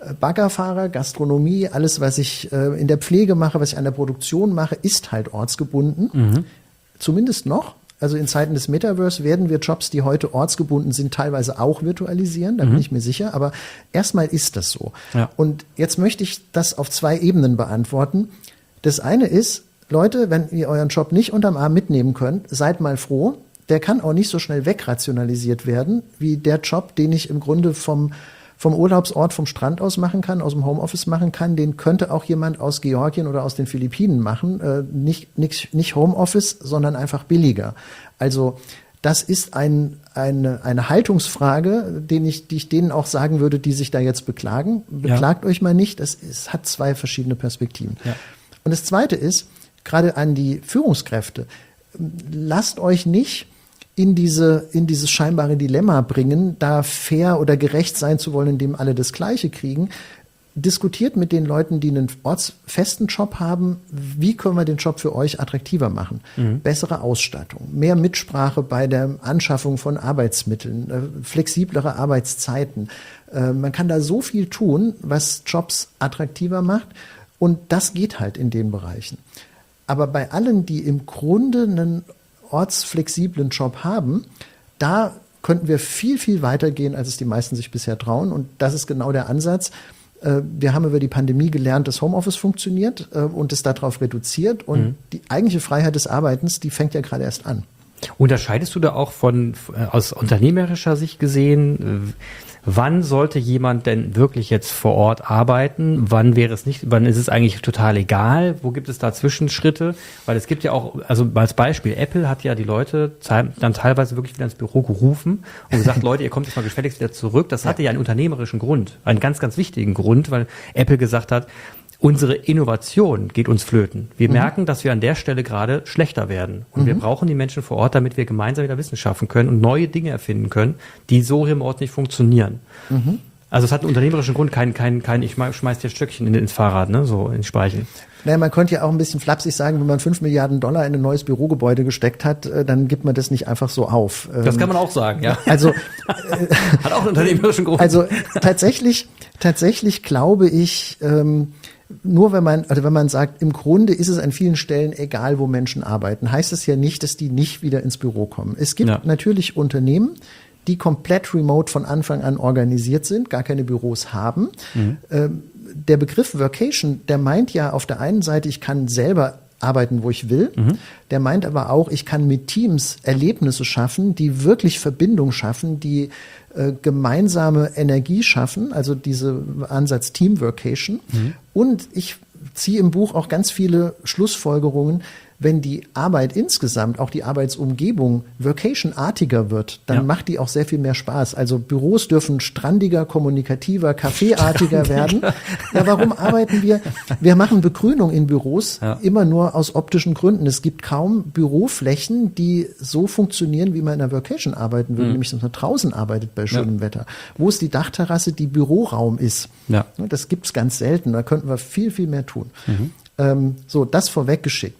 Baggerfahrer, Gastronomie, alles, was ich äh, in der Pflege mache, was ich an der Produktion mache, ist halt ortsgebunden. Mhm. Zumindest noch. Also in Zeiten des Metaverse werden wir Jobs, die heute ortsgebunden sind, teilweise auch virtualisieren, da mhm. bin ich mir sicher. Aber erstmal ist das so. Ja. Und jetzt möchte ich das auf zwei Ebenen beantworten. Das eine ist, Leute, wenn ihr euren Job nicht unterm Arm mitnehmen könnt, seid mal froh. Der kann auch nicht so schnell wegrationalisiert werden, wie der Job, den ich im Grunde vom vom Urlaubsort, vom Strand aus machen kann, aus dem Homeoffice machen kann, den könnte auch jemand aus Georgien oder aus den Philippinen machen. Äh, nicht, nicht, nicht Homeoffice, sondern einfach billiger. Also das ist ein, eine, eine Haltungsfrage, den ich, die ich denen auch sagen würde, die sich da jetzt beklagen. Beklagt ja. euch mal nicht, es, es hat zwei verschiedene Perspektiven. Ja. Und das Zweite ist, gerade an die Führungskräfte, lasst euch nicht in diese, in dieses scheinbare Dilemma bringen, da fair oder gerecht sein zu wollen, indem alle das Gleiche kriegen. Diskutiert mit den Leuten, die einen ortsfesten Job haben, wie können wir den Job für euch attraktiver machen? Mhm. Bessere Ausstattung, mehr Mitsprache bei der Anschaffung von Arbeitsmitteln, äh, flexiblere Arbeitszeiten. Äh, man kann da so viel tun, was Jobs attraktiver macht, und das geht halt in den Bereichen. Aber bei allen, die im Grunde einen ortsflexiblen Job haben, da könnten wir viel, viel weiter gehen, als es die meisten sich bisher trauen. Und das ist genau der Ansatz. Wir haben über die Pandemie gelernt, dass Homeoffice funktioniert und es darauf reduziert. Und mhm. die eigentliche Freiheit des Arbeitens, die fängt ja gerade erst an. Unterscheidest du da auch von, aus unternehmerischer Sicht gesehen, wann sollte jemand denn wirklich jetzt vor Ort arbeiten? Wann wäre es nicht, wann ist es eigentlich total egal? Wo gibt es da Zwischenschritte? Weil es gibt ja auch, also als Beispiel, Apple hat ja die Leute dann teilweise wirklich wieder ins Büro gerufen und gesagt, Leute, ihr kommt jetzt mal gefälligst wieder zurück. Das hatte ja einen unternehmerischen Grund, einen ganz, ganz wichtigen Grund, weil Apple gesagt hat, unsere Innovation geht uns flöten. Wir mhm. merken, dass wir an der Stelle gerade schlechter werden. Und mhm. wir brauchen die Menschen vor Ort, damit wir gemeinsam wieder Wissen schaffen können und neue Dinge erfinden können, die so remote nicht funktionieren. Mhm. Also es hat einen unternehmerischen Grund, kein, kein, kein ich schmeiß dir Stöckchen in, ins Fahrrad, ne, so ins Speichel. Naja, man könnte ja auch ein bisschen flapsig sagen, wenn man fünf Milliarden Dollar in ein neues Bürogebäude gesteckt hat, dann gibt man das nicht einfach so auf. Das kann man auch sagen, ja. Also hat auch einen unternehmerischen Grund. Also tatsächlich, tatsächlich glaube ich, ähm, nur wenn man, also wenn man sagt, im Grunde ist es an vielen Stellen egal, wo Menschen arbeiten, heißt es ja nicht, dass die nicht wieder ins Büro kommen. Es gibt ja. natürlich Unternehmen, die komplett remote von Anfang an organisiert sind, gar keine Büros haben. Mhm. Ähm, der Begriff Workation, der meint ja auf der einen Seite, ich kann selber arbeiten, wo ich will. Mhm. Der meint aber auch, ich kann mit Teams Erlebnisse schaffen, die wirklich Verbindung schaffen, die äh, gemeinsame Energie schaffen, also diese Ansatz Team Workation. Mhm. Und ich ziehe im Buch auch ganz viele Schlussfolgerungen. Wenn die Arbeit insgesamt, auch die Arbeitsumgebung Workation-artiger wird, dann ja. macht die auch sehr viel mehr Spaß. Also Büros dürfen strandiger, kommunikativer, caféartiger werden. Ja, warum arbeiten wir? Wir machen Begrünung in Büros ja. immer nur aus optischen Gründen. Es gibt kaum Büroflächen, die so funktionieren, wie man in einer Workation arbeiten würde, mhm. nämlich dass man draußen arbeitet bei schönem ja. Wetter. Wo ist die Dachterrasse, die Büroraum ist? Ja. Das gibt's ganz selten. Da könnten wir viel, viel mehr tun. Mhm. Ähm, so, das vorweggeschickt.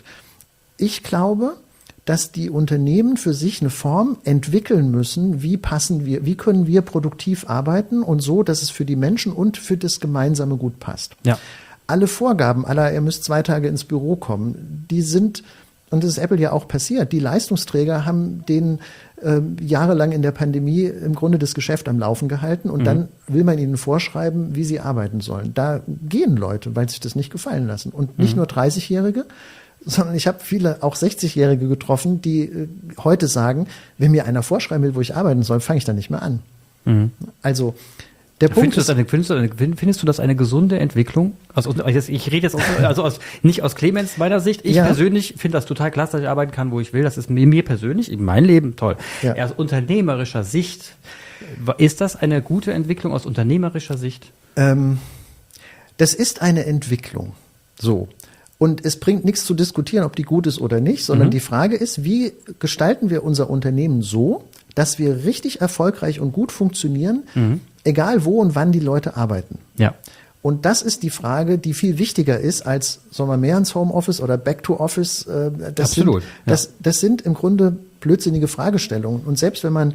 Ich glaube, dass die Unternehmen für sich eine Form entwickeln müssen, wie passen wir, wie können wir produktiv arbeiten und so, dass es für die Menschen und für das Gemeinsame gut passt. Ja. Alle Vorgaben, aller, ihr müsst zwei Tage ins Büro kommen, die sind, und das ist Apple ja auch passiert, die Leistungsträger haben den äh, jahrelang in der Pandemie im Grunde das Geschäft am Laufen gehalten und mhm. dann will man ihnen vorschreiben, wie sie arbeiten sollen. Da gehen Leute, weil sich das nicht gefallen lassen. Und nicht mhm. nur dreißigjährige, sondern ich habe viele auch sechzigjährige getroffen, die äh, heute sagen, wenn mir einer vorschreiben will, wo ich arbeiten soll, fange ich dann nicht mehr an. Mhm. Also der Punkt findest, ist, du eine, findest, du eine, findest du das eine gesunde Entwicklung? Also ich rede jetzt aus, also aus, nicht aus Clemens meiner Sicht. Ich ja. persönlich finde das total klasse, dass ich arbeiten kann, wo ich will. Das ist mir, mir persönlich, in meinem Leben toll. Ja. Aus unternehmerischer Sicht, ist das eine gute Entwicklung aus unternehmerischer Sicht? Ähm, das ist eine Entwicklung. So. Und es bringt nichts zu diskutieren, ob die gut ist oder nicht, sondern mhm. die Frage ist, wie gestalten wir unser Unternehmen so, dass wir richtig erfolgreich und gut funktionieren, mhm. egal wo und wann die Leute arbeiten. Ja. Und das ist die Frage, die viel wichtiger ist als, sollen wir mehr ins Homeoffice oder Back to Office? Das Absolut. Sind, das, ja. das sind im Grunde blödsinnige Fragestellungen. Und selbst wenn man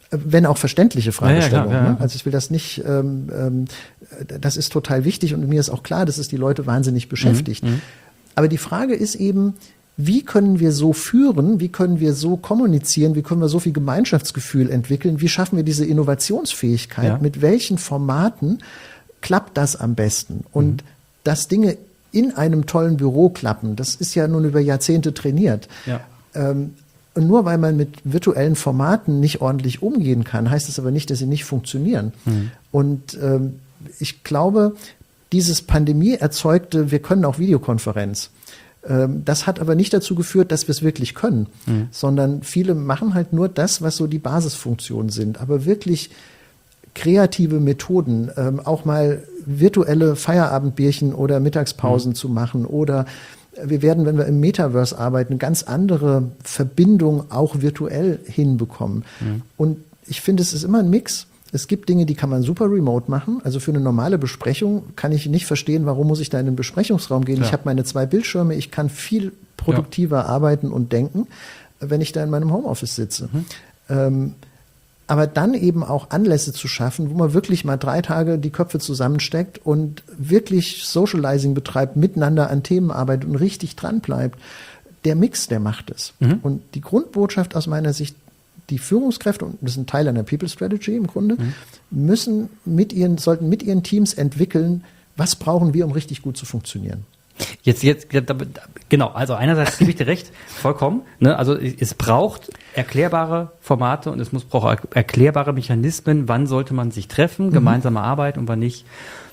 wenn auch verständliche Fragestellung. Ja, ja, klar, ja. Ne? Also ich will das nicht, ähm, ähm, das ist total wichtig und mir ist auch klar, dass es die Leute wahnsinnig beschäftigt. Mhm. Aber die Frage ist eben, wie können wir so führen, wie können wir so kommunizieren, wie können wir so viel Gemeinschaftsgefühl entwickeln, wie schaffen wir diese Innovationsfähigkeit, ja. mit welchen Formaten klappt das am besten? Und mhm. dass Dinge in einem tollen Büro klappen, das ist ja nun über Jahrzehnte trainiert. Ja. Ähm, Und nur weil man mit virtuellen Formaten nicht ordentlich umgehen kann, heißt es aber nicht, dass sie nicht funktionieren. Mhm. Und ähm, ich glaube, dieses Pandemie erzeugte, wir können auch Videokonferenz. Ähm, das hat aber nicht dazu geführt, dass wir es wirklich können, mhm. sondern viele machen halt nur das, was so die Basisfunktionen sind. Aber wirklich kreative Methoden, ähm, auch mal virtuelle Feierabendbierchen oder Mittagspausen mhm. zu machen oder wir werden, wenn wir im Metaverse arbeiten, ganz andere Verbindungen auch virtuell hinbekommen. Mhm. Und ich finde, es ist immer ein Mix. Es gibt Dinge, die kann man super remote machen. Also für eine normale Besprechung kann ich nicht verstehen, warum muss ich da in den Besprechungsraum gehen. Ja. Ich habe meine zwei Bildschirme, ich kann viel produktiver ja. arbeiten und denken, wenn ich da in meinem Homeoffice sitze. Mhm. Ähm, aber dann eben auch Anlässe zu schaffen, wo man wirklich mal drei Tage die Köpfe zusammensteckt und wirklich Socializing betreibt, miteinander an Themen arbeitet und richtig dran bleibt. Der Mix, der macht es. Mhm. Und die Grundbotschaft aus meiner Sicht, die Führungskräfte, und das ist ein Teil einer People Strategy im Grunde, mhm. müssen mit ihren, sollten mit ihren Teams entwickeln, was brauchen wir, um richtig gut zu funktionieren. Jetzt, jetzt, genau, also einerseits gebe ich dir recht, vollkommen, ne, also es braucht erklärbare Formate und es muss braucht erklärbare Mechanismen, wann sollte man sich treffen, mhm. gemeinsame Arbeit und wann nicht.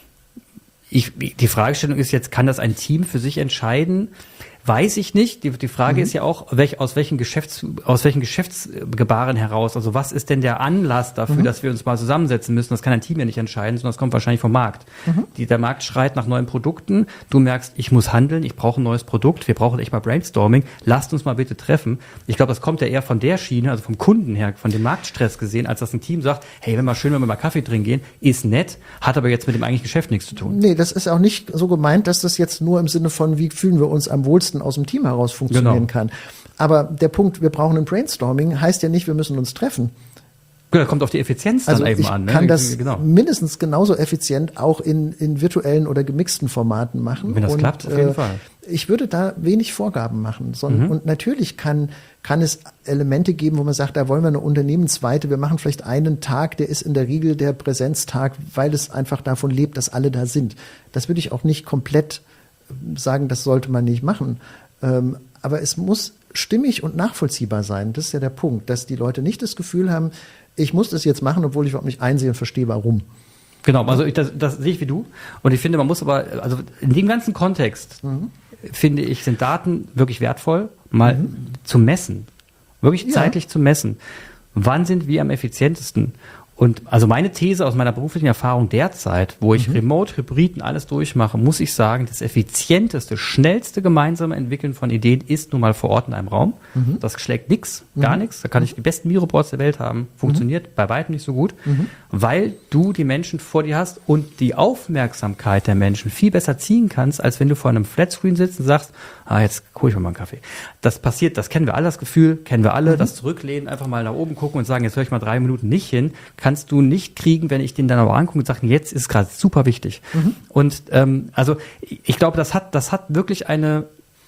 Ich, die Fragestellung ist jetzt, kann das ein Team für sich entscheiden? Weiß ich nicht. Die, die Frage mhm. ist ja auch, welch, aus welchen Geschäfts, aus welchen Geschäftsgebaren heraus, also was ist denn der Anlass dafür, mhm. dass wir uns mal zusammensetzen müssen? Das kann ein Team ja nicht entscheiden, sondern das kommt wahrscheinlich vom Markt. Mhm. Die, der Markt schreit nach neuen Produkten. Du merkst, ich muss handeln, ich brauche ein neues Produkt, wir brauchen echt mal Brainstorming. Lasst uns mal bitte treffen. Ich glaube, das kommt ja eher von der Schiene, also vom Kunden her, von dem Marktstress gesehen, als dass ein Team sagt, hey, wenn wir schön, wenn wir mal Kaffee trinken gehen, ist nett, hat aber jetzt mit dem eigentlichen Geschäft nichts zu tun. Nee, das ist auch nicht so gemeint, dass das jetzt nur im Sinne von, wie fühlen wir uns am wohlsten aus dem Team heraus funktionieren genau. kann. Aber der Punkt, wir brauchen ein Brainstorming, heißt ja nicht, wir müssen uns treffen. Ja, kommt auf die Effizienz dann also eben ich an. Ne? kann das genau. mindestens genauso effizient auch in, in virtuellen oder gemixten Formaten machen. Wenn das und, klappt, auf jeden äh, Fall. Ich würde da wenig Vorgaben machen. Sondern, mhm. Und natürlich kann, kann es Elemente geben, wo man sagt, da wollen wir eine Unternehmensweite, wir machen vielleicht einen Tag, der ist in der Regel der Präsenztag, weil es einfach davon lebt, dass alle da sind. Das würde ich auch nicht komplett sagen, das sollte man nicht machen. Ähm, aber es muss stimmig und nachvollziehbar sein. Das ist ja der Punkt, dass die Leute nicht das Gefühl haben, ich muss das jetzt machen, obwohl ich überhaupt nicht einsehe und verstehe, warum. Genau, also ich, das, das sehe ich wie du. Und ich finde, man muss aber, also in dem ganzen Kontext, mhm. finde ich, sind Daten wirklich wertvoll, mal mhm. zu messen. Wirklich ja. zeitlich zu messen. Wann sind wir am effizientesten? Und also meine These aus meiner beruflichen Erfahrung derzeit, wo ich mhm. Remote, Hybrid und alles durchmache, muss ich sagen, das effizienteste, schnellste gemeinsame Entwickeln von Ideen ist nun mal vor Ort in einem Raum. Mhm. Das schlägt nix, gar mhm. nichts. Da kann ich die besten Miro-Boards der Welt haben. Funktioniert mhm. bei weitem nicht so gut, mhm. weil du die Menschen vor dir hast und die Aufmerksamkeit der Menschen viel besser ziehen kannst, als wenn du vor einem Flatscreen sitzt und sagst, ah, jetzt hole ich mir mal einen Kaffee. Das passiert, das kennen wir alle, das Gefühl, kennen wir alle, mhm. das Zurücklehnen, einfach mal nach oben gucken und sagen, jetzt höre ich mal drei Minuten nicht hin, kannst du nicht kriegen, wenn ich den dann aber angucke und sage, jetzt ist es gerade super wichtig. Mhm. Und ähm, also ich glaube, das hat, das hat wirklich eine,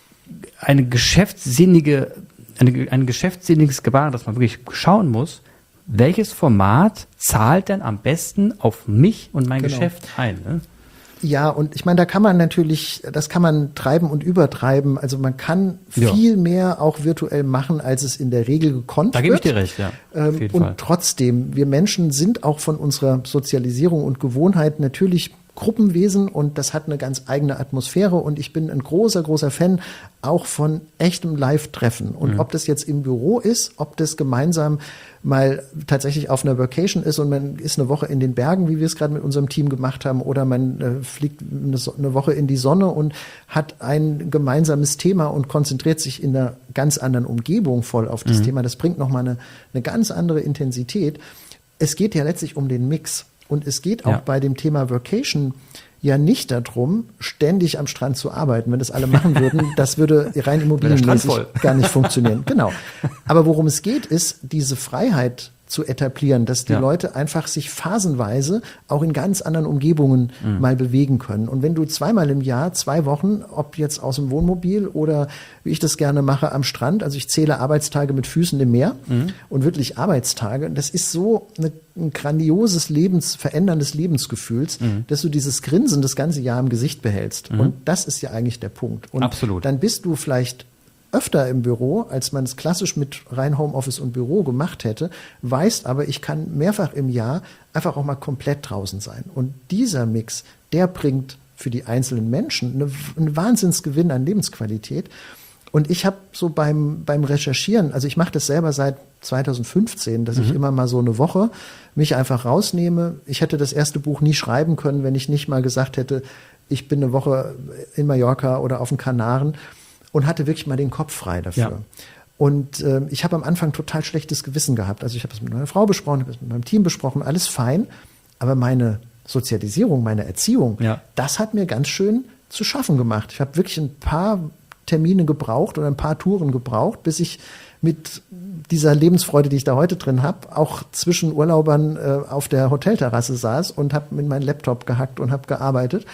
eine geschäftssinnige, eine, ein geschäftssinniges Gebaren, dass man wirklich schauen muss, welches Format zahlt denn am besten auf mich und mein genau. Geschäft ein, ne? Ja, und ich meine, da kann man natürlich, das kann man treiben und übertreiben. Also man kann viel ja. mehr auch virtuell machen, als es in der Regel gekonnt wird. Da gebe ich dir recht, ja. Ähm, und Fall. Trotzdem, wir Menschen sind auch von unserer Sozialisierung und Gewohnheit natürlich Gruppenwesen und das hat eine ganz eigene Atmosphäre und ich bin ein großer, großer Fan auch von echtem Live-Treffen. Und mhm. ob das jetzt im Büro ist, ob das gemeinsam mal tatsächlich auf einer Vacation ist und man ist eine Woche in den Bergen, wie wir es gerade mit unserem Team gemacht haben, oder man äh, fliegt eine, so- eine Woche in die Sonne und hat ein gemeinsames Thema und konzentriert sich in einer ganz anderen Umgebung voll auf das mhm. Thema. Das bringt nochmal eine, eine ganz andere Intensität. Es geht ja letztlich um den Mix. Und es geht auch ja. bei dem Thema Vacation ja nicht darum, ständig am Strand zu arbeiten. Wenn das alle machen würden, das würde rein immobilienmäßig gar nicht funktionieren. Genau. Aber worum es geht, ist, diese Freiheit zu etablieren, dass die Ja. Leute einfach sich phasenweise auch in ganz anderen Umgebungen Mhm. mal bewegen können. Und wenn du zweimal im Jahr, zwei Wochen, ob jetzt aus dem Wohnmobil oder wie ich das gerne mache am Strand, also ich zähle Arbeitstage mit Füßen im Meer Mhm. und wirklich Arbeitstage, das ist so eine, ein grandioses Lebens, veränderndes Lebensgefühls, Mhm. dass du dieses Grinsen das ganze Jahr im Gesicht behältst. Und das ist ja eigentlich der Punkt. Und Absolut. dann bist du vielleicht öfter im Büro, als man es klassisch mit rein Homeoffice und Büro gemacht hätte, weißt aber, ich kann mehrfach im Jahr einfach auch mal komplett draußen sein. Und dieser Mix, der bringt für die einzelnen Menschen eine, einen Wahnsinnsgewinn an Lebensqualität. Und ich habe so beim, beim Recherchieren, also ich mache das selber seit zweitausendfünfzehn, dass Mhm. ich immer mal so eine Woche mich einfach rausnehme. Ich hätte das erste Buch nie schreiben können, wenn ich nicht mal gesagt hätte, ich bin eine Woche in Mallorca oder auf den Kanaren und hatte wirklich mal den Kopf frei dafür. Ja. Und äh, ich habe am Anfang total schlechtes Gewissen gehabt. Also ich habe es mit meiner Frau besprochen, habe es mit meinem Team besprochen, alles fein. Aber meine Sozialisierung, meine Erziehung, Ja. das hat mir ganz schön zu schaffen gemacht. Ich habe wirklich ein paar Termine gebraucht oder ein paar Touren gebraucht, bis ich mit dieser Lebensfreude, die ich da heute drin habe, auch zwischen Urlaubern äh, auf der Hotelterrasse saß und habe mit meinem Laptop gehackt und habe gearbeitet.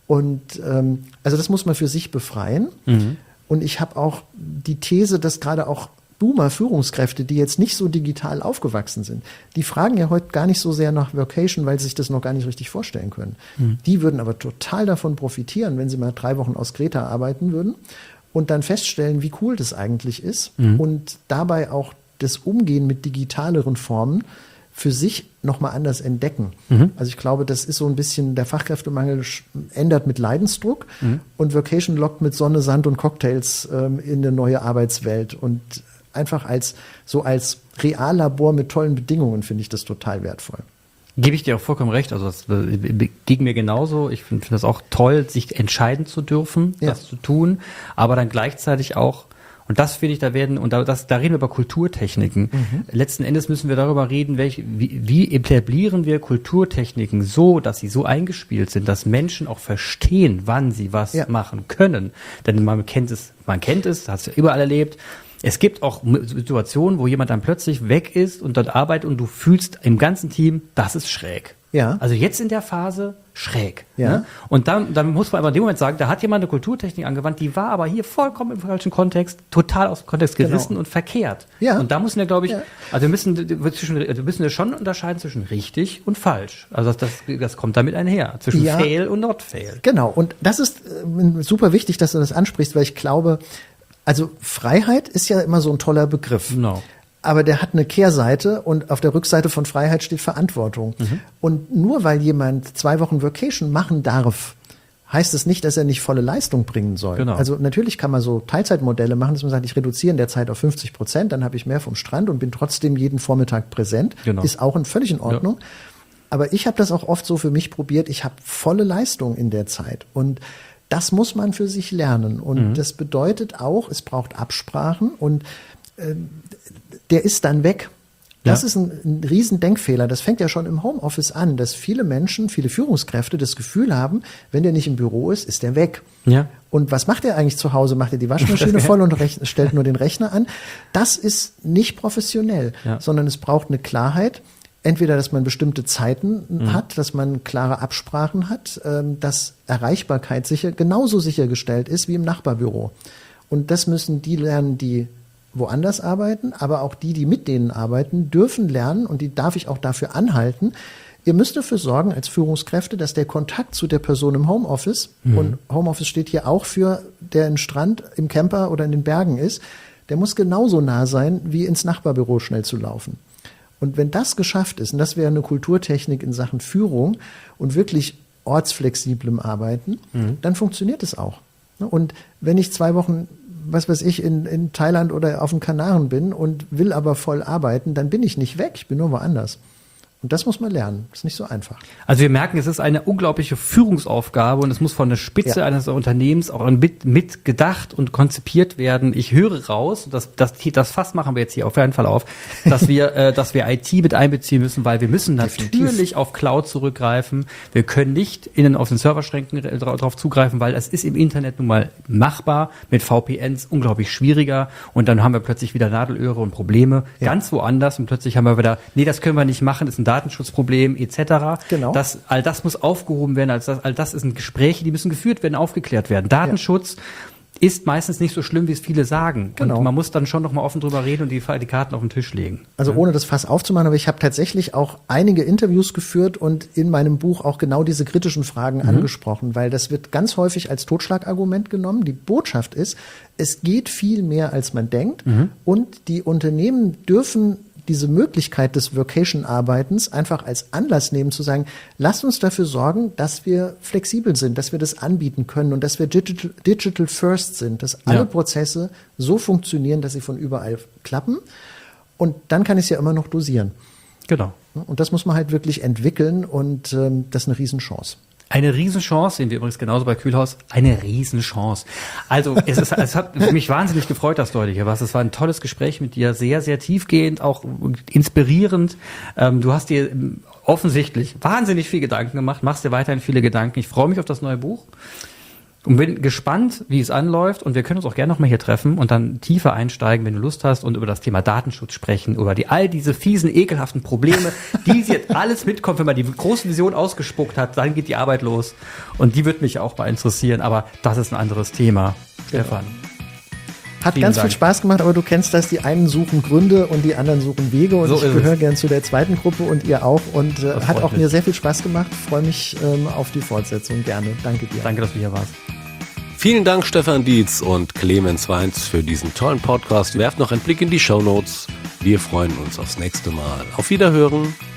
Und ähm, also das muss man für sich befreien. Mhm. Und ich habe auch die These, dass gerade auch Boomer-Führungskräfte, die jetzt nicht so digital aufgewachsen sind, die fragen ja heute gar nicht so sehr nach Vacation, weil sie sich das noch gar nicht richtig vorstellen können. Mhm. Die würden aber total davon profitieren, wenn sie mal drei Wochen aus Kreta arbeiten würden und dann feststellen, wie cool das eigentlich ist Mhm. und dabei auch das Umgehen mit digitaleren Formen für sich nochmal anders entdecken. Mhm. Also ich glaube, das ist so ein bisschen, der Fachkräftemangel sch- ändert mit Leidensdruck Mhm. und Vacation lockt mit Sonne, Sand und Cocktails ähm, in eine neue Arbeitswelt. Und einfach als so als Reallabor mit tollen Bedingungen finde ich das total wertvoll. Gebe ich dir auch vollkommen recht. Also das äh, ging mir genauso. Ich finde find das auch toll, sich entscheiden zu dürfen, Ja. das zu tun, aber dann gleichzeitig auch, und das finde ich, da werden, und da, das, da reden wir über Kulturtechniken. Letzten Endes müssen wir darüber reden, welche, wie, wie etablieren wir Kulturtechniken so, dass sie so eingespielt sind, dass Menschen auch verstehen, wann sie was Ja. machen können. Denn man kennt es, man kennt es, hat es ja überall erlebt. Es gibt auch Situationen, wo jemand dann plötzlich weg ist und dort arbeitet und du fühlst im ganzen Team, das ist schräg. Ja. Also jetzt in der Phase schräg. Ja. Ne? Und dann, dann muss man aber in dem Moment sagen, da hat jemand eine Kulturtechnik angewandt, die war aber hier vollkommen im falschen Kontext, total aus dem Kontext gerissen Genau. und verkehrt. Ja. Und da müssen wir, glaube ich, Ja. also wir müssen, wir zwischen, wir müssen wir schon unterscheiden zwischen richtig und falsch. Also das, das, das kommt damit einher. Zwischen Ja. fail und not fail. Genau, und das ist äh, super wichtig, dass du das ansprichst, weil ich glaube, also Freiheit ist ja immer so ein toller Begriff. Genau. Aber der hat eine Kehrseite und auf der Rückseite von Freiheit steht Verantwortung. Mhm. Und nur weil jemand zwei Wochen Vacation machen darf, heißt es nicht, dass er nicht volle Leistung bringen soll. Genau. Also natürlich kann man so Teilzeitmodelle machen, dass man sagt, ich reduziere in der Zeit auf fünfzig Prozent, dann habe ich mehr vom Strand und bin trotzdem jeden Vormittag präsent. Genau. Ist auch in völlig in Ordnung. Aber ich habe das auch oft so für mich probiert, ich habe volle Leistung in der Zeit. Und das muss man für sich lernen. Und Mhm. das bedeutet auch, es braucht Absprachen und äh, der ist dann weg. Das Ja. ist ein, ein riesen Denkfehler. Das fängt ja schon im Homeoffice an, dass viele Menschen, viele Führungskräfte das Gefühl haben, wenn der nicht im Büro ist, ist der weg. Ja. Und was macht er eigentlich zu Hause? Macht er die Waschmaschine voll und rech- stellt nur den Rechner an? Das ist nicht professionell, Ja. sondern es braucht eine Klarheit. Entweder, dass man bestimmte Zeiten Mhm. hat, dass man klare Absprachen hat, ähm, dass Erreichbarkeit sicher, genauso sichergestellt ist wie im Nachbarbüro. Und das müssen die lernen, die woanders arbeiten, aber auch die, die mit denen arbeiten, dürfen lernen und die darf ich auch dafür anhalten. Ihr müsst dafür sorgen als Führungskräfte, dass der Kontakt zu der Person im Homeoffice, und Homeoffice steht hier auch für, der im Strand, im Camper oder in den Bergen ist, der muss genauso nah sein, wie ins Nachbarbüro schnell zu laufen. Und wenn das geschafft ist, und das wäre eine Kulturtechnik in Sachen Führung und wirklich ortsflexiblem Arbeiten, dann funktioniert es auch. Und wenn ich zwei Wochen, was weiß ich, in, in Thailand oder auf den Kanaren bin und will aber voll arbeiten, dann bin ich nicht weg, ich bin nur woanders. Und das muss man lernen. Das ist nicht so einfach. Also wir merken, es ist eine unglaubliche Führungsaufgabe und es muss von der Spitze ja. eines Unternehmens auch mit, mit gedacht und konzipiert werden. Ich höre raus, das, das, das Fass machen wir jetzt hier auf jeden Fall auf, dass wir, äh, dass wir I T mit einbeziehen müssen, weil wir müssen natürlich Definitiv. auf Cloud zurückgreifen. Wir können nicht innen auf den Serverschränken drauf zugreifen, weil das ist im Internet nun mal machbar, mit V P Ns unglaublich schwieriger und dann haben wir plötzlich wieder Nadelöhre und Probleme ja. ganz woanders und plötzlich haben wir wieder, nee, das können wir nicht machen, das ist ein Datenschutzproblem et cetera. Genau. Das, all das muss aufgehoben werden, all das, all das sind Gespräche, die müssen geführt werden, aufgeklärt werden. Datenschutz ja. ist meistens nicht so schlimm, wie es viele sagen. Genau. Und man muss dann schon noch mal offen drüber reden und die, die Karten auf den Tisch legen. Also ohne das Fass aufzumachen, aber ich habe tatsächlich auch einige Interviews geführt und in meinem Buch auch genau diese kritischen Fragen mhm. angesprochen, weil das wird ganz häufig als Totschlagargument genommen. Die Botschaft ist, es geht viel mehr, als man denkt mhm. und die Unternehmen dürfen diese Möglichkeit des Workation-Arbeitens einfach als Anlass nehmen, zu sagen, lasst uns dafür sorgen, dass wir flexibel sind, dass wir das anbieten können und dass wir digital, digital first sind, dass alle ja. Prozesse so funktionieren, dass sie von überall klappen. Und dann kann ich es ja immer noch dosieren. Genau. Und das muss man halt wirklich entwickeln und ähm, das ist eine Riesenchance. Eine Riesenchance, sehen wir übrigens genauso bei Kühlhaus, eine Riesenchance. Also es, ist, es hat mich wahnsinnig gefreut, dass du heute hier warst. Es war ein tolles Gespräch mit dir, sehr, sehr tiefgehend, auch inspirierend. Ähm, du hast dir offensichtlich wahnsinnig viel Gedanken gemacht, machst dir weiterhin viele Gedanken. Ich freue mich auf das neue Buch. Und bin gespannt, wie es anläuft. Und wir können uns auch gerne nochmal hier treffen und dann tiefer einsteigen, wenn du Lust hast, und über das Thema Datenschutz sprechen, über die all diese fiesen, ekelhaften Probleme, die jetzt alles mitkommt, wenn man die große Vision ausgespuckt hat, dann geht die Arbeit los. Und die wird mich auch mal interessieren. Aber das ist ein anderes Thema. Genau. Stefan. Hat Vielen ganz Dank. viel Spaß gemacht, aber du kennst das, die einen suchen Gründe und die anderen suchen Wege und so ich gehöre gern zu der zweiten Gruppe und ihr auch und äh, hat auch mich. mir sehr viel Spaß gemacht. Freue mich ähm, auf die Fortsetzung. Gerne. Danke dir. Danke, dass du hier warst. Vielen Dank Stefan Dietz und Clemens Weins für diesen tollen Podcast. Werft noch einen Blick in die Shownotes. Wir freuen uns aufs nächste Mal. Auf Wiederhören.